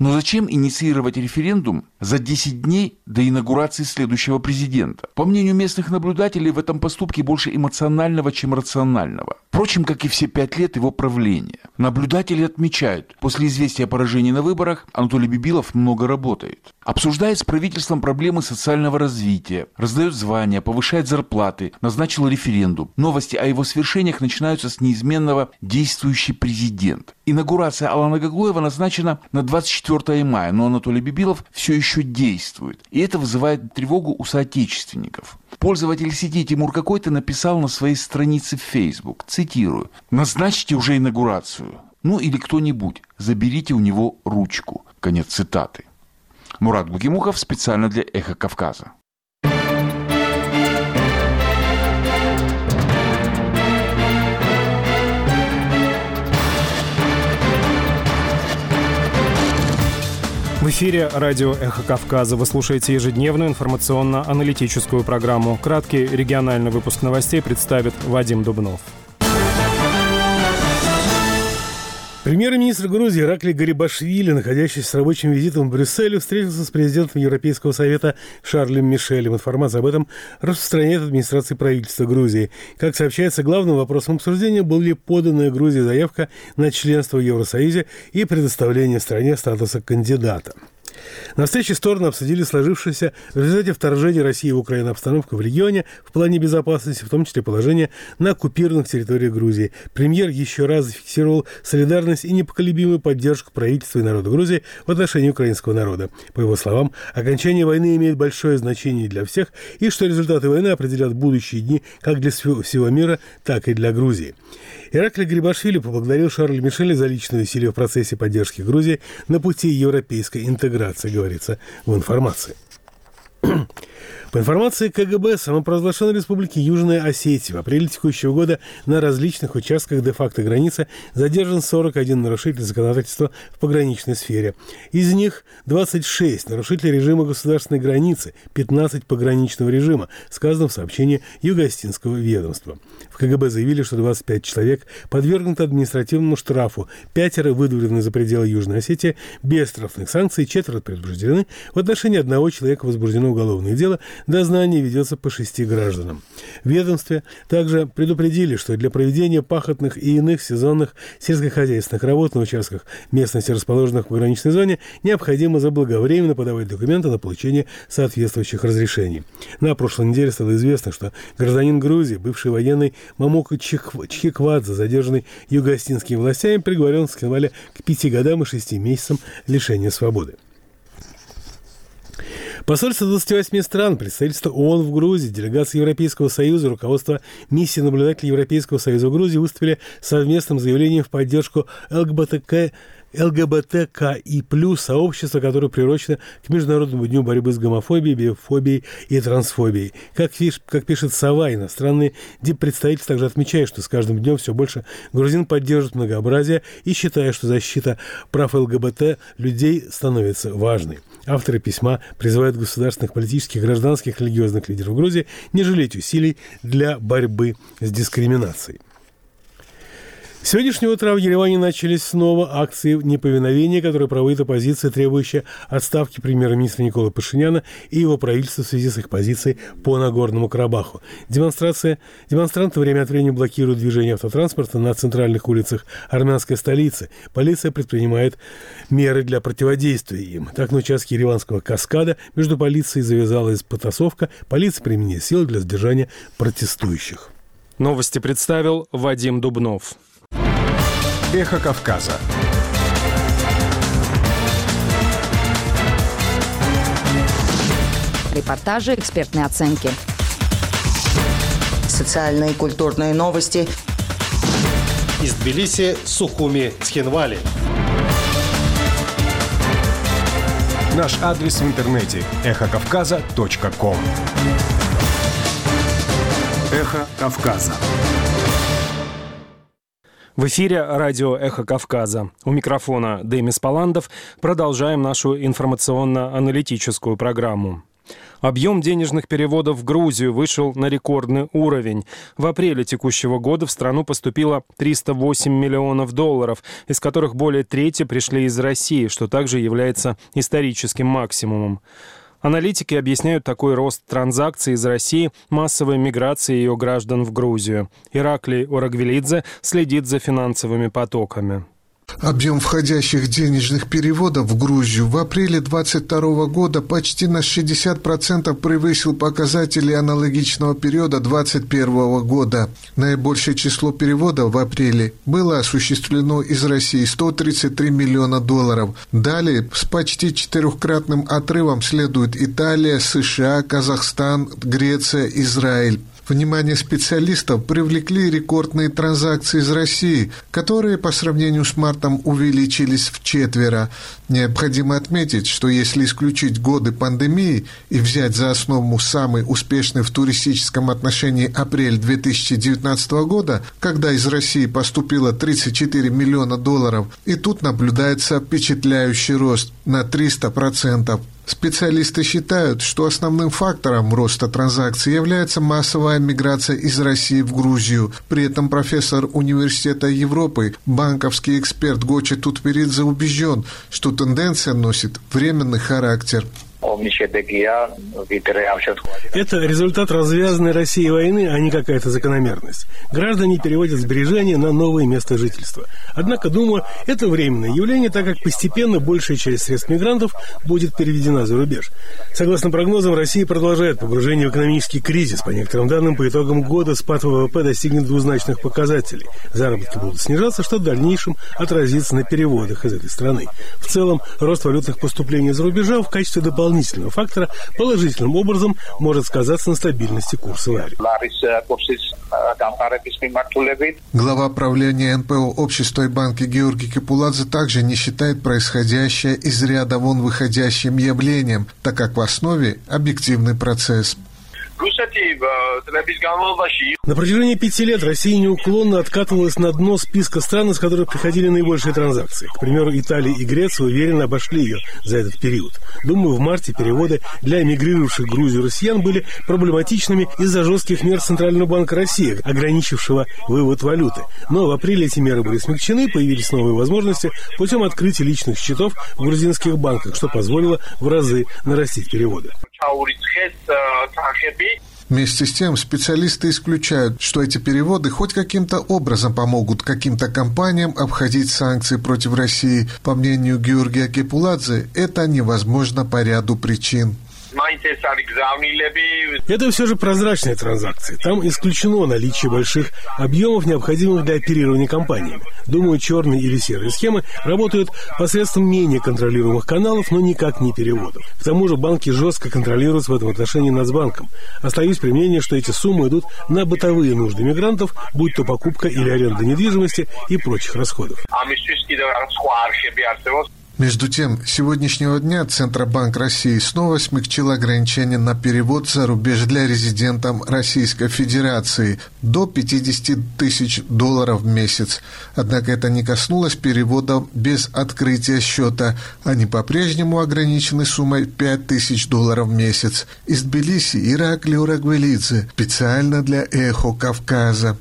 Но зачем инициировать референдум за десять дней до инаугурации следующего президента? По мнению местных наблюдателей, в этом поступке больше эмоционального, чем рационального. Впрочем, как и все пять лет его правления. Наблюдатели отмечают, после известия о поражении на выборах Анатолий Бибилов много работает. Обсуждает с правительством проблемы социального развития, раздает звания, повышает зарплаты, назначил референдум. Новости о его свершениях начинаются с неизменного «действующий президент». Инаугурация Алана Гаглоева назначена на двадцать четвёртое мая, но Анатолий Бибилов все еще действует. И это вызывает тревогу у соотечественников. Пользователь сети Тимур Какой-то написал на своей странице в Facebook, цитирую: «Назначьте уже инаугурацию. Ну или кто-нибудь, заберите у него ручку». Конец цитаты. Мурат Гукимухов специально для «Эхо Кавказа». В эфире радио «Эхо Кавказа». Вы слушаете ежедневную информационно-аналитическую программу. Краткий региональный выпуск новостей представит Вадим Дубнов. Премьер-министр Грузии Иракли Гарибашвили, находящийся с рабочим визитом в Брюсселе, встретился с президентом Европейского совета Шарлем Мишелем. Информация об этом распространяет администрация правительства Грузии. Как сообщается, главным вопросом обсуждения была поданная Грузии заявка на членство в Евросоюзе и предоставление стране статуса кандидата. На встрече стороны обсудили сложившуюся в результате вторжения России в Украину обстановку в регионе в плане безопасности, в том числе положение на оккупированных территориях Грузии. Премьер еще раз зафиксировал солидарность и непоколебимую поддержку правительства и народа Грузии в отношении украинского народа. По его словам, окончание войны имеет большое значение для всех, и что результаты войны определят будущие дни как для всего мира, так и для Грузии. Иракли Гарибашвили поблагодарил Шарля Мишеля за личные усилия в процессе поддержки Грузии на пути европейской интеграции, говорится в информации. По информации ка гэ бэ, самопровозглашенной республики Южная Осетия в апреле текущего года на различных участках де-факто границы задержан сорок один нарушитель законодательства в пограничной сфере. Из них двадцать шесть нарушителей режима государственной границы, пятнадцать пограничного режима, сказано в сообщении Юго-Осетинского ведомства. В ка гэ бэ заявили, что двадцать пять человек подвергнуты административному штрафу, пятеро выдворены за пределы Южной Осетии без штрафных санкций, четверо предупреждены. В отношении одного человека возбуждено уголовное дело, дознание ведется по шести гражданам. В ведомстве также предупредили, что для проведения пахотных и иных сезонных сельскохозяйственных работ на участках местности, расположенных в пограничной зоне, необходимо заблаговременно подавать документы на получение соответствующих разрешений. На прошлой неделе стало известно, что гражданин Грузии, бывший военный Мамука Чхиквадзе, задержанный юго-осетинскими властями, приговорен в Скинвале к пяти годам и шести месяцам лишения свободы. Посольство двадцати восьми стран, представительство ООН в Грузии, делегация Европейского Союза, руководство миссии наблюдателей Европейского Союза в Грузии выступили совместным заявлением в поддержку эл гэ бэ тэ ка эл гэ бэ тэ ка и плюс сообщества, которое приурочено к Международному дню борьбы с гомофобией, биофобией и трансфобией. Как, как пишет «Сова», иностранные диппредставительства также отмечают, что с каждым днем все больше грузин поддерживают многообразие и считают, что защита прав эл гэ бэ тэ людей становится важной. Авторы письма призывают государственных, политических, гражданских, религиозных лидеров Грузии не жалеть усилий для борьбы с дискриминацией. С сегодняшнего утра в Ереване начались снова акции неповиновения, которые проводит оппозиция, требующая отставки премьер-министра Николы Пашиняна и его правительства в связи с их позицией по Нагорному Карабаху. Демонстрация, демонстранты время от времени блокируют движение автотранспорта на центральных улицах армянской столицы. Полиция предпринимает меры для противодействия им. Так, на участке Ереванского каскада между полицией завязалась потасовка. Полиция применила силы для сдержания протестующих. Новости представил Вадим Дубнов. Эхо Кавказа. Репортажи, экспертные оценки. Социальные и культурные новости. Из Тбилиси, Сухуми, Цхинвали. Наш адрес в интернете – эхо кавказа точка ком. Эхо Кавказа. В эфире радио «Эхо Кавказа». У микрофона Демис Паландов. Продолжаем нашу информационно-аналитическую программу. Объем денежных переводов в Грузию вышел на рекордный уровень. В апреле текущего года в страну поступило триста восемь миллионов долларов, из которых более трети пришли из России, что также является историческим максимумом. Аналитики объясняют такой рост транзакций из России массовой миграцией ее граждан в Грузию. Ираклий Орагвелидзе следит за финансовыми потоками. Объем входящих денежных переводов в Грузию в апреле две тысячи двадцать второго года почти на шестьдесят процентов превысил показатели аналогичного периода две тысячи двадцать первого года. Наибольшее число переводов в апреле было осуществлено из России – сто тридцать три миллиона долларов. Далее с почти четырехкратным отрывом следуют Италия, США, Казахстан, Греция, Израиль. Внимание специалистов привлекли рекордные транзакции из России, которые по сравнению с мартом увеличились вчетверо. Необходимо отметить, что если исключить годы пандемии и взять за основу самый успешный в туристическом отношении апрель две тысячи девятнадцатого года, когда из России поступило тридцать четыре миллиона долларов, и тут наблюдается впечатляющий рост на триста процентов. Специалисты считают, что основным фактором роста транзакций является массовая миграция из России в Грузию. При этом профессор Университета Европы, банковский эксперт Гочи Тутперидзе убежден, что тенденция носит временный характер. Это результат развязанной Россией войны, а не какая-то закономерность. Граждане переводят сбережения на новое место жительства. Однако, думаю, это временное явление, так как постепенно большая часть средств мигрантов будет переведена за рубеж. Согласно прогнозам, Россия продолжает погружение в экономический кризис. По некоторым данным, по итогам года спад вэ вэ пэ достигнет двузначных показателей. Заработки будут снижаться, что в дальнейшем отразится на переводах из этой страны. В целом, рост валютных поступлений за рубежа в качестве дополнительного дополнительного фактора положительным образом может сказаться на стабильности курса лари. Глава правления эн пэ о общества и банки Георгий Кепуладзе также не считает происходящее из ряда вон выходящим явлением, так как в основе объективный процесс. На протяжении пяти лет Россия неуклонно откатывалась на дно списка стран, из которых приходили наибольшие транзакции. К примеру, Италия и Греция уверенно обошли ее за этот период. Думаю, в марте переводы для эмигрировавших в Грузию россиян были проблематичными из-за жестких мер Центрального банка России, ограничившего вывод валюты. Но в апреле эти меры были смягчены, появились новые возможности путем открытия личных счетов в грузинских банках, что позволило в разы нарастить переводы. Вместе с тем, специалисты исключают, что эти переводы хоть каким-то образом помогут каким-то компаниям обходить санкции против России. По мнению Георгия Кепуладзе, это невозможно по ряду причин. Это все же прозрачные транзакции. Там исключено наличие больших объемов, необходимых для оперирования компаниями. Думаю, черные или серые схемы работают посредством менее контролируемых каналов, но никак не переводов. К тому же банки жестко контролируются в этом отношении Нацбанком. Остаюсь при мнении, что эти суммы идут на бытовые нужды мигрантов, будь то покупка или аренда недвижимости и прочих расходов. Между тем, с сегодняшнего дня Центробанк России снова смягчил ограничения на перевод за рубеж для резидентов Российской Федерации до пятьдесят тысяч долларов в месяц. Однако это не коснулось переводов без открытия счета. Они по-прежнему ограничены суммой пять тысяч долларов в месяц. Из Тбилиси Ираклий Орагвелидзе, специально для «Эхо Кавказа».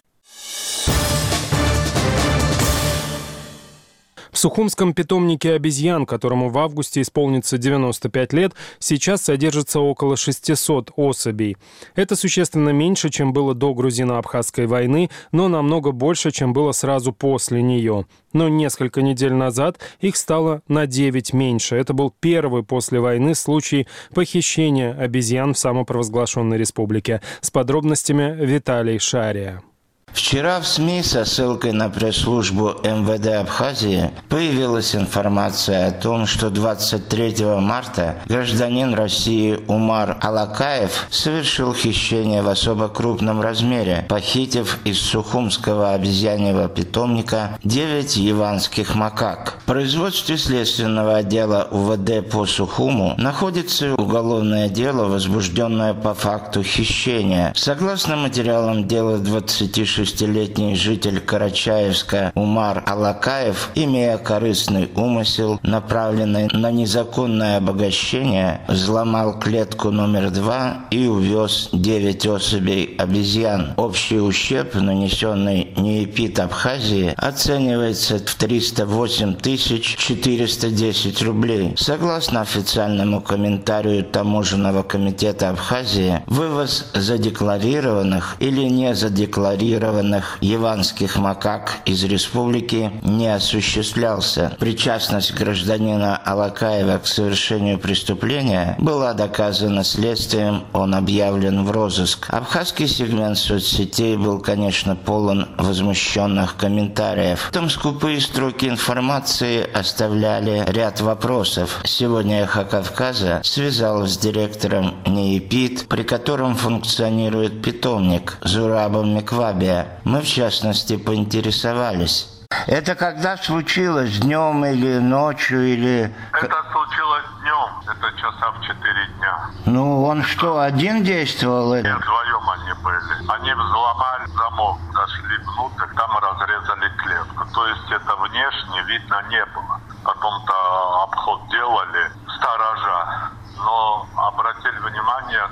В Сухумском питомнике обезьян, которому в августе исполнится девяносто пять лет, сейчас содержится около шестисот особей. Это существенно меньше, чем было до грузино-абхазской войны, но намного больше, чем было сразу после нее. Но несколько недель назад их стало на девять меньше. Это был первый после войны случай похищения обезьян в самопровозглашенной республике. С подробностями Виталий Шария. Вчера в СМИ со ссылкой на пресс-службу эм вэ дэ Абхазии появилась информация о том, что двадцать третьего марта гражданин России Умар Алакаев совершил хищение в особо крупном размере, похитив из Сухумского обезьяньего питомника девять яванских макак. В производстве следственного отдела у вэ дэ по Сухуму находится уголовное дело, возбужденное по факту хищения. Согласно материалам дела двадцати шести шестидесятишестилетний житель Карачаевска Умар Алакаев, имея корыстный умысел, направленный на незаконное обогащение, взломал клетку номер два и увез девять особей обезьян. Общий ущерб, нанесенный НИИПИД Абхазии, оценивается в триста восемь тысяч четыреста десять рублей. Согласно официальному комментарию Таможенного комитета Абхазии, вывоз задекларированных или не задекларированных яванских макак из республики не осуществлялся. Причастность гражданина Алакаева к совершению преступления была доказана следствием, он объявлен в розыск. Абхазский сегмент соцсетей был, конечно, полон возмущенных комментариев. Там скупые строки информации оставляли ряд вопросов. Сегодня «Эхо Кавказа» связалась с директором НИИПИД, при котором функционирует питомник Зурабом Миквабия. Мы, в частности, поинтересовались. Это когда случилось? Днем или ночью? Или... Это случилось днем. Это часа в четыре дня. Ну, он что, один действовал? Нет, вдвоем они были. Они взломали замок, зашли внутрь, там разрезали клетку. То есть это внешне видно не было. Потом-то обход делали сторожа. Но обратили внимание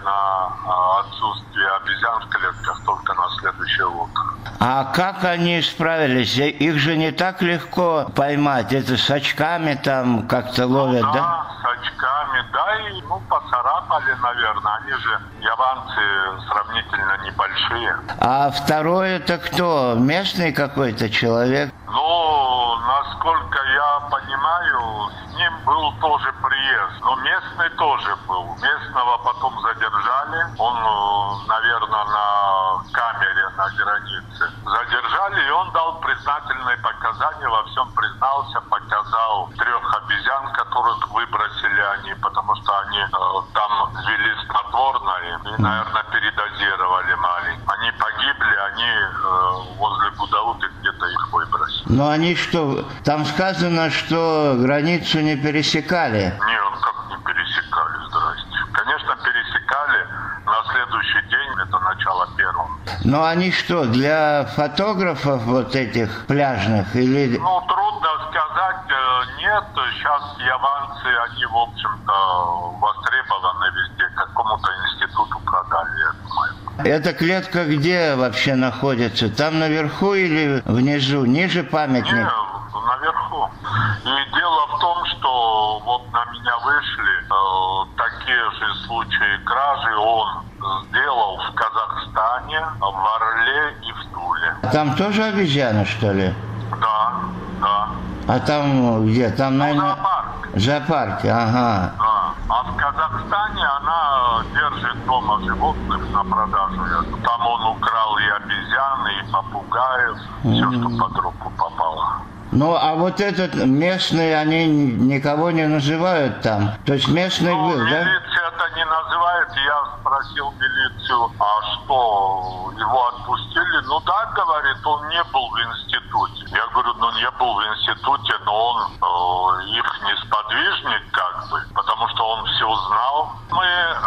на отсутствие обезьян в клетках только на следующее утро. А как они справились? Их же не так легко поймать. Это с очками там как-то ловят, ну, да? Да, с очками, да, и ну, поцарапали, наверное. Они же, яванцы, сравнительно небольшие. А второй это кто? Местный какой-то человек? Ну, насколько я понимаю, с ним был тоже приезд. Но местный тоже был. Местного потом задержали. Он, наверное, на камере на границе. Задержали, и он дал признательные показания, во всем признался, показал трех обезьян, которых выбросили они, потому что они э, там ввели снотворное и, наверное, передозировали маленько. Они погибли, они э, возле Гудауты где-то их выбросили. Но они что, там сказано, что границу не пересекали? Нет, как не пересекали, здрасте. Конечно, пересекали на следующий день, это начало первого. Но они что, для фотографов вот этих пляжных или... Ну, трудно сказать, нет. Сейчас яванцы, они, в общем-то, востребованы везде. Какому-то институту продали, я думаю. Эта клетка где вообще находится? Там наверху или внизу? Ниже памятника? Нет, наверху. И дело в том, что вот на меня вышли э, такие же случаи кражи. Он сделал в Казахстане, в Орле и в Туле. Там тоже обезьяны, что ли? Да, да. А там где? Там, ну, наверное... зоопарк. В зоопарке, ага. Да. А в Казахстане она держит дома животных на продажу. Там он украл и обезьяны, и попугаев, mm-hmm. все, что под руку попало. Ну, а вот этот местный, они никого не называют там? То есть местный ну, был, да? Милиция это не называет. Я спросил милицию, а что, его отпустили? Ну да, говорит, он не был в институте. Я говорю, ну не был в институте, но он э, их не сподвижник как бы, потому что он все знал. Мы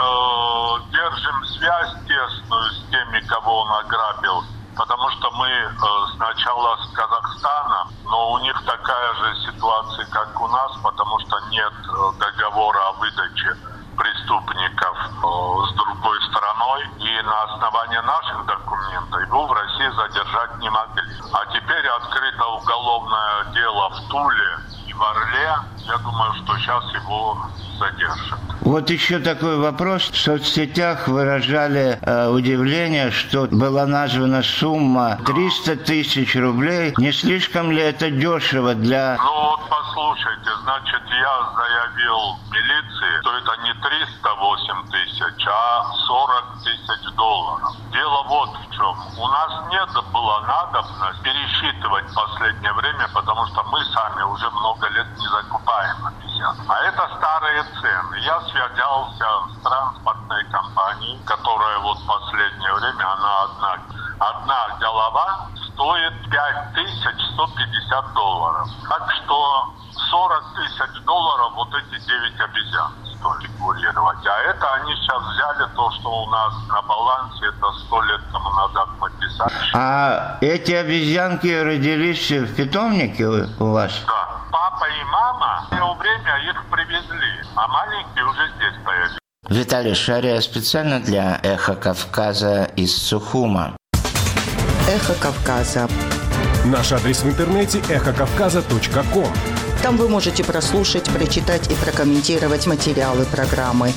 э, держим связь тесную с теми, кого он ограбил. Потому что мы э, сначала с Казахстана, но у них такая же ситуация, как у нас, потому что нет э, договора о выдаче преступников э, с другой стороной. И на основании наших документов его в России задержать не могли. А теперь открыто уголовное дело в Туле и в Орле. Я думаю, что сейчас его задержат. Вот еще такой вопрос. В соцсетях выражали э, удивление, что была названа сумма триста тысяч рублей. Не слишком ли это дешево для... Ну вот послушайте, значит, я заявил милиции, что это не триста восемь тысяч, а сорок тысяч долларов. Дело вот в чем. У нас нет было надобность пересчитывать в последнее время, потому что мы сами уже много лет не закупаем обезьян. А это старые цены. Я связался с транспортной компанией, которая вот в последнее время, она одна, одна голова стоит пять тысяч сто пятьдесят долларов. Так что сорок тысяч долларов вот эти девять обезьян стоит фигурировать. А это они сейчас взяли то, что у нас на балансе, это сто лет тому назад мы писали. А эти обезьянки родились в питомнике у вас? Да. Папа и мама в свое время их привезли, а маленькие уже здесь появились. Виталий Шария специально для «Эхо Кавказа» из Сухума. «Эхо Кавказа». Наш адрес в интернете эхо кавказа точка ком. Там вы можете прослушать, прочитать и прокомментировать материалы программы.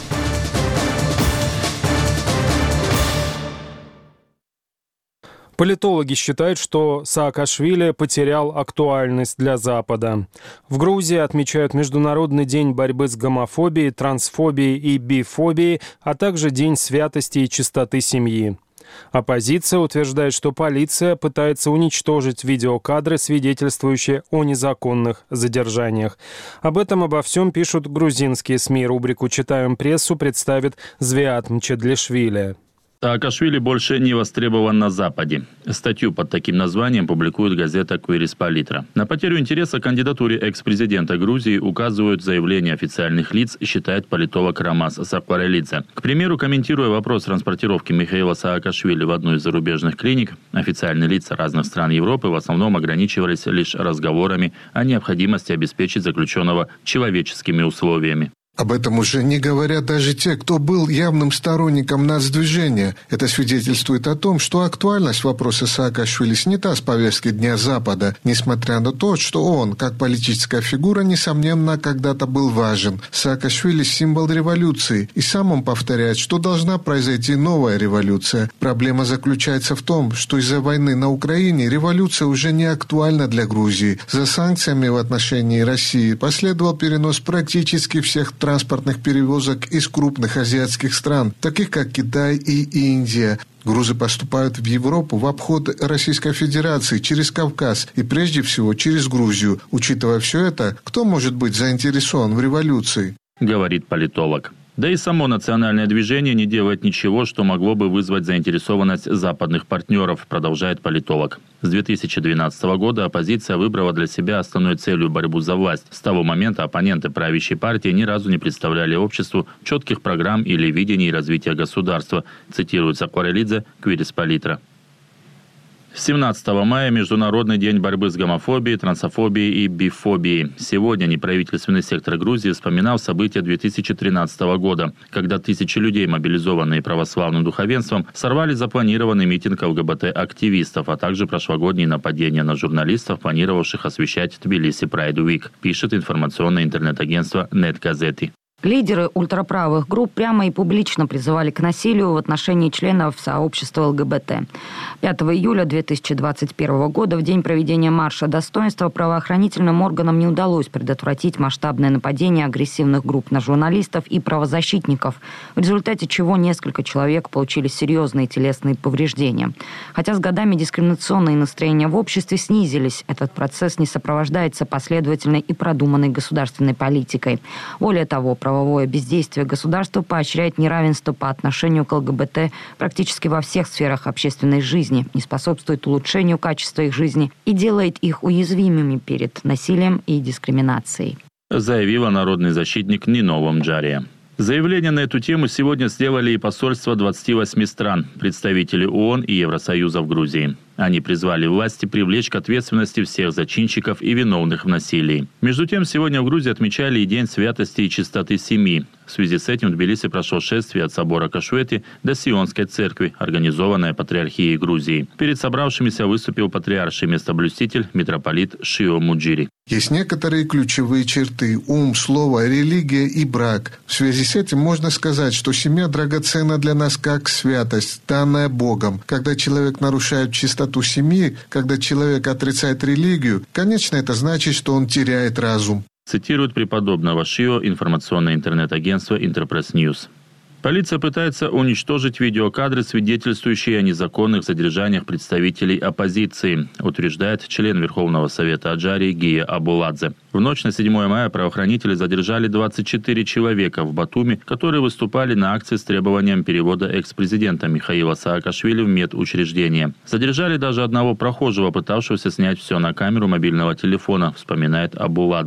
Политологи считают, что Саакашвили потерял актуальность для Запада. В Грузии отмечают Международный день борьбы с гомофобией, трансфобией и бифобией, а также День святости и чистоты семьи. Оппозиция утверждает, что полиция пытается уничтожить видеокадры, свидетельствующие о незаконных задержаниях. Об этом обо всем пишут грузинские СМИ. Рубрику «Читаем прессу» представит Звиат Мчедлишвили. Саакашвили больше не востребован на Западе. Статью под таким названием публикует газета «Квирис Политра». На потерю интереса к кандидатуре экс-президента Грузии указывают заявления официальных лиц, считает политолог Ромас Сакварелидзе. К примеру, комментируя вопрос транспортировки Михаила Саакашвили в одну из зарубежных клиник, официальные лица разных стран Европы в основном ограничивались лишь разговорами о необходимости обеспечить заключенного человеческими условиями. Об этом уже не говорят даже те, кто был явным сторонником нацдвижения. Это свидетельствует о том, что актуальность вопроса Саакашвили снята с повестки Дня Запада, несмотря на то, что он, как политическая фигура, несомненно, когда-то был важен. Саакашвили – символ революции, и сам он повторяет, что должна произойти новая революция. Проблема заключается в том, что из-за войны на Украине революция уже не актуальна для Грузии. За санкциями в отношении России последовал перенос практически всех транспортных перевозок из крупных азиатских стран, таких как Китай и Индия. Грузы поступают в Европу в обход Российской Федерации через Кавказ и прежде всего через Грузию. Учитывая все это, кто может быть заинтересован в революции? Говорит политолог. Да и само национальное движение не делает ничего, что могло бы вызвать заинтересованность западных партнеров, продолжает политолог. С две тысячи двенадцатого года оппозиция выбрала для себя основной целью борьбу за власть. С того момента оппоненты правящей партии ни разу не представляли обществу четких программ или видений развития государства, цитирует Сакварелидзе Квирис Политра. семнадцатого мая – Международный день борьбы с гомофобией, трансофобией и бифобией. Сегодня неправительственный сектор Грузии вспоминал события две тысячи тринадцатого года, когда тысячи людей, мобилизованные православным духовенством, сорвали запланированный митинг ЛГБТ-активистов, а также прошлогодние нападения на журналистов, планировавших освещать Тбилиси Прайд Уик, пишет информационное интернет-агентство Нет-Газети. Лидеры ультраправых групп прямо и публично призывали к насилию в отношении членов сообщества ЛГБТ. пятого июля две тысячи двадцать первого года, в день проведения марша достоинства, правоохранительным органам не удалось предотвратить масштабное нападение агрессивных групп на журналистов и правозащитников, в результате чего несколько человек получили серьезные телесные повреждения. Хотя с годами дискриминационные настроения в обществе снизились, этот процесс не сопровождается последовательной и продуманной государственной политикой. Более того, правовое бездействие государства поощряет неравенство по отношению к ЛГБТ практически во всех сферах общественной жизни, не способствует улучшению качества их жизни и делает их уязвимыми перед насилием и дискриминацией. Заявила народный защитник Нино Ламджария. Заявление на эту тему сегодня сделали и посольства двадцати восьми стран, представители ООН и Евросоюза в Грузии. Они призвали власти привлечь к ответственности всех зачинщиков и виновных в насилии. Между тем, сегодня в Грузии отмечали и День святости и чистоты семьи. В связи с этим в Тбилиси прошло шествие от собора Кашуэти до Сионской церкви, организованное Патриархией Грузии. Перед собравшимися выступил патриарший местоблюститель митрополит Шио Муджири. Есть некоторые ключевые черты – ум, слово, религия и брак. В связи с этим можно сказать, что семья драгоценна для нас как святость, данная Богом. Когда человек нарушает чистоту семьи, когда человек отрицает религию, конечно, это значит, что он теряет разум. Цитирует преподобного Шио информационное интернет-агентство Интерпресс Ньюс. Полиция пытается уничтожить видеокадры, свидетельствующие о незаконных задержаниях представителей оппозиции, утверждает член Верховного Совета Аджарии Гия Абуладзе. В ночь на седьмое мая правоохранители задержали двадцать четыре человека в Батуми, которые выступали на акции с требованием перевода экс-президента Михаила Саакашвили в медучреждение. Задержали даже одного прохожего, пытавшегося снять все на камеру мобильного телефона, вспоминает Абуладзе.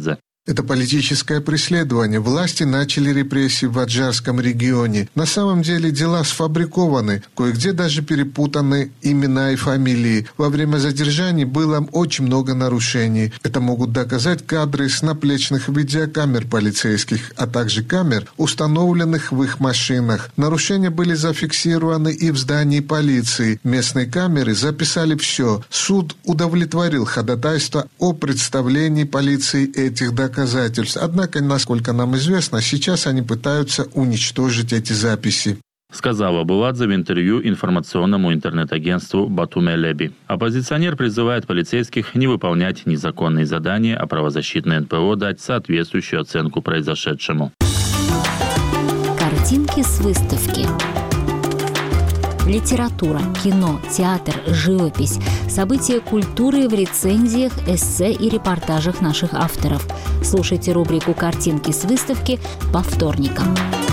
Это политическое преследование. Власти начали репрессии в Аджарском регионе. На самом деле дела сфабрикованы, кое-где даже перепутаны имена и фамилии. Во время задержаний было очень много нарушений. Это могут доказать кадры с наплечных видеокамер полицейских, а также камер, установленных в их машинах. Нарушения были зафиксированы и в здании полиции. Местные камеры записали все. Суд удовлетворил ходатайство о представлении полиции этих доказательств. Однако, насколько нам известно, сейчас они пытаются уничтожить эти записи. Сказал Абуладзе в интервью информационному интернет-агентству Батуме Леби. Оппозиционер призывает полицейских не выполнять незаконные задания, а правозащитное эн пэ о дать соответствующую оценку произошедшему. Картинки с выставки. Литература, кино, театр, живопись, события культуры в рецензиях, эссе и репортажах наших авторов. Слушайте рубрику «Картинки с выставки» по вторникам.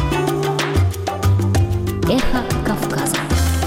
Эхо Кавказа.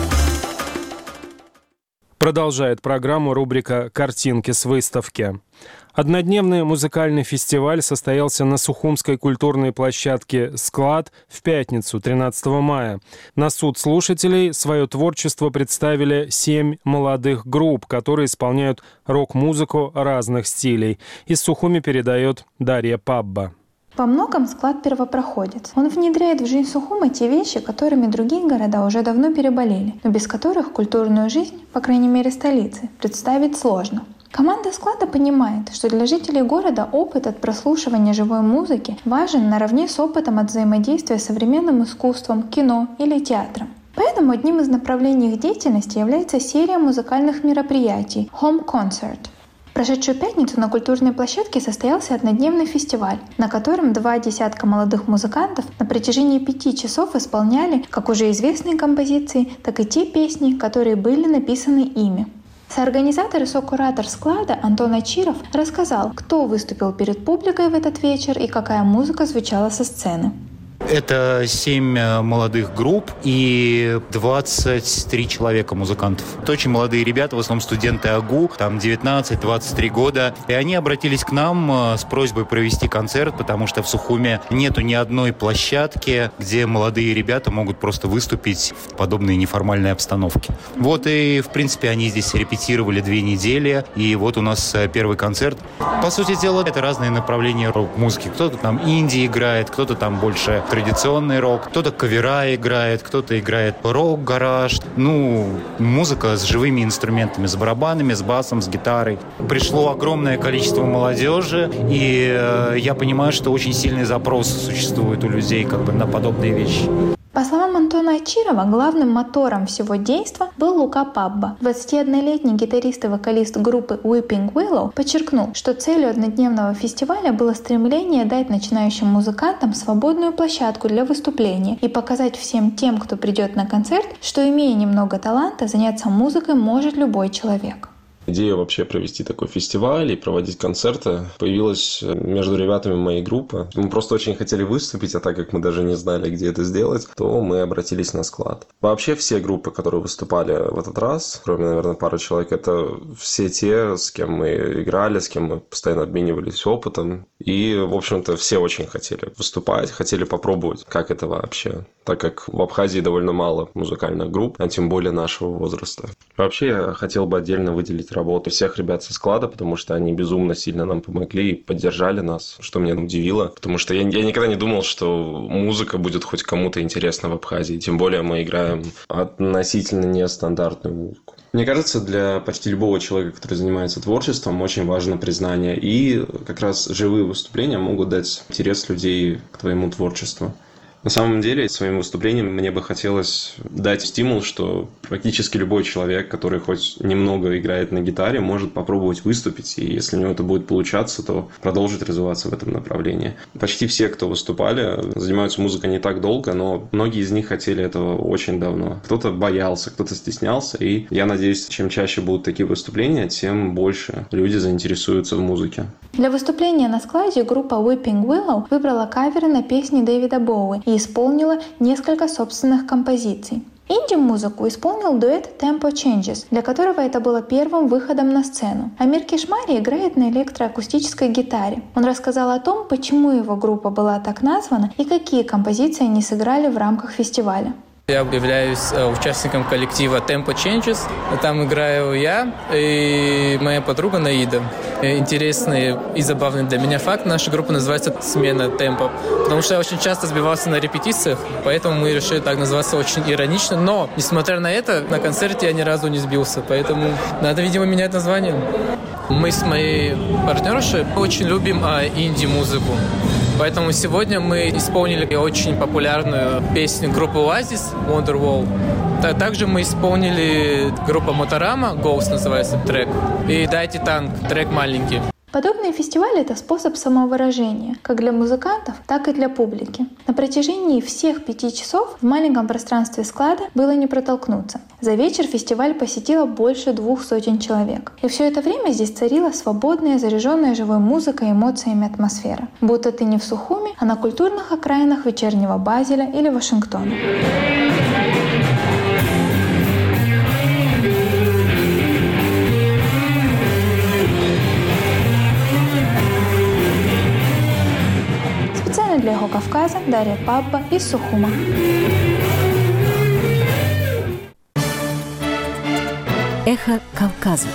Продолжает программу рубрика «Картинки с выставки». Однодневный музыкальный фестиваль состоялся на Сухумской культурной площадке «Склад» в пятницу, тринадцатого мая. На суд слушателей свое творчество представили семь молодых групп, которые исполняют рок-музыку разных стилей. Из Сухуми передает Дарья Пабба. Во многом склад первопроходец. Он внедряет в жизнь Сухума те вещи, которыми другие города уже давно переболели, но без которых культурную жизнь, по крайней мере столицы, представить сложно. Команда склада понимает, что для жителей города опыт от прослушивания живой музыки важен наравне с опытом от взаимодействия с современным искусством, кино или театром. Поэтому одним из направлений их деятельности является серия музыкальных мероприятий «Home Concert». В прошедшую пятницу на культурной площадке состоялся однодневный фестиваль, на котором два десятка молодых музыкантов на протяжении пяти часов исполняли как уже известные композиции, так и те песни, которые были написаны ими. Соорганизатор и сокуратор склада Антон Ачиров рассказал, кто выступил перед публикой в этот вечер и какая музыка звучала со сцены. Это семь молодых групп и двадцать три человека музыкантов. Это очень молодые ребята, в основном студенты АГУ, там девятнадцать-двадцать три года. И они обратились к нам с просьбой провести концерт, потому что в Сухуме нету ни одной площадки, где молодые ребята могут просто выступить в подобной неформальной обстановке. Вот и, в принципе, они здесь репетировали две недели, и вот у нас первый концерт. По сути дела, это разные направления рок-музыки. Кто-то там инди играет, кто-то там больше традиционный рок, кто-то кавера играет, кто-то играет рок-гараж. Ну, музыка с живыми инструментами, с барабанами, с басом, с гитарой. Пришло огромное количество молодежи, и э, я понимаю, что очень сильный запрос существует у людей как бы на подобные вещи. По словам Антона Ачирова, главным мотором всего действа был Лука Пабба. двадцатиоднолетний гитарист и вокалист группы Weeping Willow подчеркнул, что целью однодневного фестиваля было стремление дать начинающим музыкантам свободную площадку для выступления и показать всем тем, кто придет на концерт, что, имея немного таланта, заняться музыкой может любой человек. Идея вообще провести такой фестиваль и проводить концерты появилась между ребятами моей группы. Мы просто очень хотели выступить, а так как мы даже не знали, где это сделать, то мы обратились на склад. Вообще все группы, которые выступали в этот раз, кроме, наверное, пары человек, это все те, с кем мы играли, с кем мы постоянно обменивались опытом. И, в общем-то, все очень хотели выступать, хотели попробовать, как это вообще. Так как в Абхазии довольно мало музыкальных групп, а тем более нашего возраста. Вообще, я хотел бы отдельно выделить работу всех ребят со склада, потому что они безумно сильно нам помогли и поддержали нас, что меня удивило. Потому что я, я никогда не думал, что музыка будет хоть кому-то интересна в Абхазии. Тем более мы играем относительно нестандартную музыку. Мне кажется, для почти любого человека, который занимается творчеством, очень важно признание. И как раз живые выступления могут дать интерес людей к твоему творчеству. На самом деле, своим выступлением мне бы хотелось дать стимул, что практически любой человек, который хоть немного играет на гитаре, может попробовать выступить, и если у него это будет получаться, то продолжить развиваться в этом направлении. Почти все, кто выступали, занимаются музыкой не так долго, но многие из них хотели этого очень давно. Кто-то боялся, кто-то стеснялся, и я надеюсь, чем чаще будут такие выступления, тем больше люди заинтересуются в музыке. Для выступления на складе группа Weeping Willow выбрала каверы на песни Дэвида Боуи и исполнила несколько собственных композиций. Инди-музыку исполнил дуэт Tempo Changes, для которого это было первым выходом на сцену. Амир Кишмари играет на электроакустической гитаре. Он рассказал о том, почему его группа была так названа и какие композиции они сыграли в рамках фестиваля. Я являюсь участником коллектива Tempo Changes. Там играю я и моя подруга Наида. Интересный и забавный для меня факт. Наша группа называется «Смена темпа», потому что я очень часто сбивался на репетициях, поэтому мы решили так называться очень иронично. Но, несмотря на это, на концерте я ни разу не сбился, поэтому надо, видимо, менять название. Мы с моей партнершей очень любим инди-музыку. Поэтому сегодня мы исполнили очень популярную песню группы Oasis «Wonderwall». Также мы исполнили группа Motorama, Ghost называется трек, и «Дайте танк», трек маленький. Подобные фестивали – это способ самовыражения, как для музыкантов, так и для публики. На протяжении всех пяти часов в маленьком пространстве склада было не протолкнуться. За вечер фестиваль посетило больше двух сотен человек. И все это время здесь царила свободная, заряженная живой музыкой и эмоциями атмосфера. Будто ты не в Сухуми, а на культурных окраинах вечернего Базеля или Вашингтона. Для «Эхо Кавказа» Дарья Папба из Сухума. «Эхо Кавказа».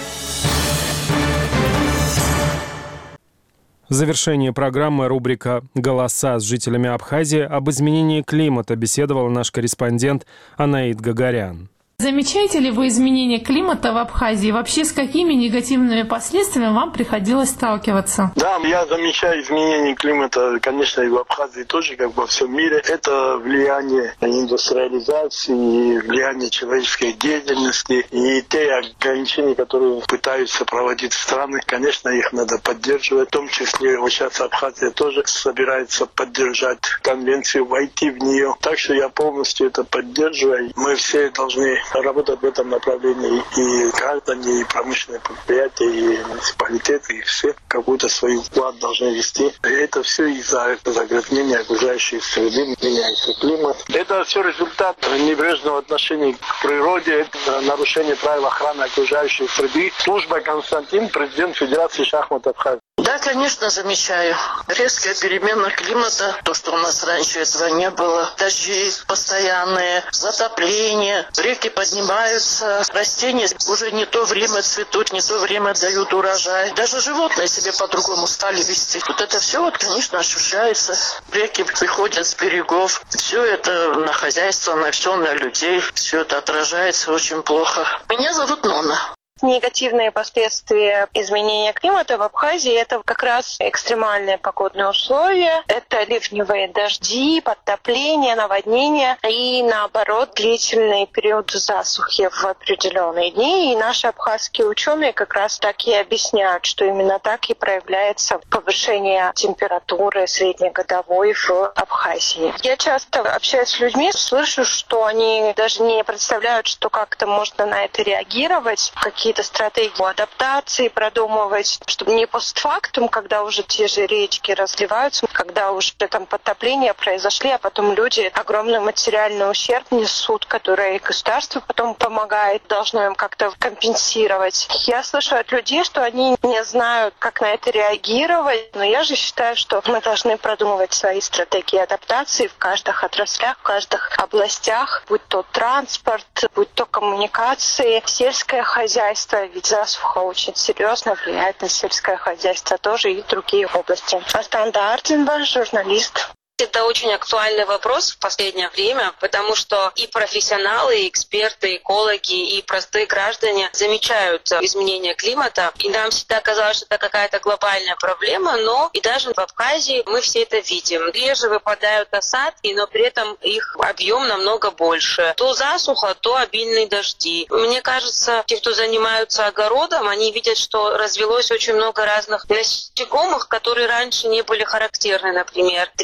В завершении программы рубрика «Голоса» с жителями Абхазии об изменении климата беседовал наш корреспондент Анаит Гагарян. Замечаете ли вы изменения климата в Абхазии? Вообще, с какими негативными последствиями вам приходилось сталкиваться? Да, я замечаю изменения климата, конечно, и в Абхазии тоже, как во всем мире. Это влияние индустриализации, влияние человеческой деятельности и те ограничения, которые пытаются проводить страны. Конечно, их надо поддерживать. В том числе вот сейчас Абхазия тоже собирается поддержать конвенцию, войти в нее. Так что я полностью это поддерживаю. Мы все должны работать в этом направлении, и граждане, и промышленные предприятия, и муниципалитеты, и все какой-то свой вклад должны вести. И это все из-за загрязнения окружающей среды, меняется климат. Это все результат небрежного отношения к природе, это нарушение правил охраны окружающей среды. Служба Константин, президент Федерации шахмат Абхазии. Да, конечно, замечаю. Резкая перемена климата, то, что у нас раньше этого не было. Дожди постоянные, затопление, реки поднимаются, растения уже не то время цветут, не то время дают урожай. Даже животные себе по-другому стали вести. Вот это все, вот, конечно, ощущается. Реки приходят с берегов. Все это на хозяйство, на все, на людей. Все это отражается очень плохо. Меня зовут Нона. Негативные последствия изменения климата в Абхазии – это как раз экстремальные погодные условия, это ливневые дожди, подтопления, наводнения и, наоборот, длительный период засухи в определенные дни. И наши абхазские ученые как раз так и объясняют, что именно так и проявляется повышение температуры среднегодовой в Абхазии. Я часто общаюсь с людьми, слышу, что они даже не представляют, что как-то можно на это реагировать, какие какие-то стратегии адаптации продумывать, чтобы не постфактум, когда уже те же речки разливаются, когда уже там подтопления произошли, а потом люди огромный материальный ущерб несут, который государство потом помогает, должно им как-то компенсировать. Я слышу от людей, что они не знают, как на это реагировать, но я же считаю, что мы должны продумывать свои стратегии адаптации в каждых отраслях, в каждых областях, будь то транспорт, будь то коммуникации, сельское хозяйство, ведь засуха очень серьезно влияет на сельское хозяйство тоже и другие области. Астан Артенбаш, журналист. Это очень актуальный вопрос в последнее время, потому что и профессионалы, и эксперты, экологи, и простые граждане замечают изменения климата. И нам всегда казалось, что это какая-то глобальная проблема, но и даже в Абхазии мы все это видим. Реже выпадают осадки, но при этом их объем намного больше. То засуха, то обильные дожди. Мне кажется, те, кто занимаются огородом, они видят, что развелось очень много разных насекомых, которые раньше не были характерны, например, для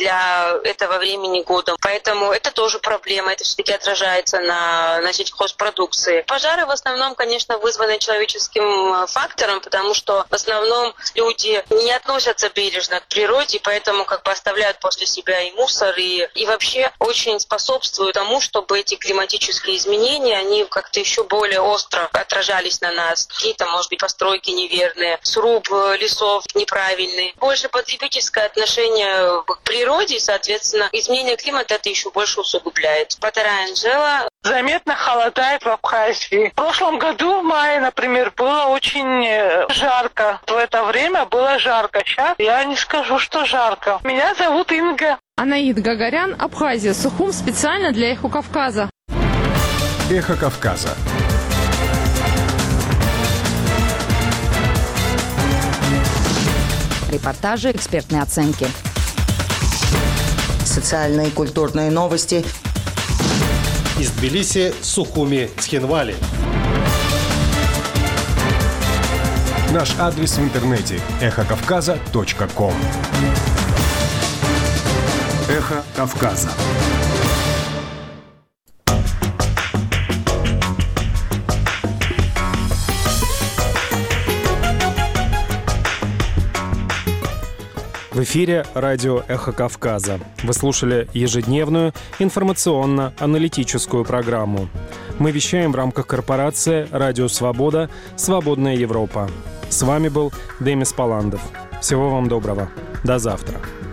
этого времени года. Поэтому это тоже проблема, это все-таки отражается на, на сельхозпродукции. Пожары в основном, конечно, вызваны человеческим фактором, потому что в основном люди не относятся бережно к природе, поэтому как бы оставляют после себя и мусор, и, и вообще очень способствуют тому, чтобы эти климатические изменения, они как-то еще более остро отражались на нас. Какие-то, может быть, постройки неверные, сруб лесов неправильный. Больше потребительское отношение к природе, и, соответственно, изменение климата это еще больше усугубляет. Вторая Анжела. Заметно холодает в Абхазии. В прошлом году в мае, например, было очень жарко. В это время было жарко. Сейчас я не скажу, что жарко. Меня зовут Инга. Анаид Гагарян, Абхазия, Сухум, специально для «Эхо Кавказа». «Эхо Кавказа». Репортажи, экспертные оценки. Социальные и культурные новости. Из Тбилиси, Сухуми, Цхинвали. Наш адрес в интернете – эхо кавказа точка ком. «Эхо Кавказа». В эфире радио «Эхо Кавказа». Вы слушали ежедневную информационно-аналитическую программу. Мы вещаем в рамках корпорации «Радио Свобода. Свободная Европа». С вами был Демис Паландов. Всего вам доброго. До завтра.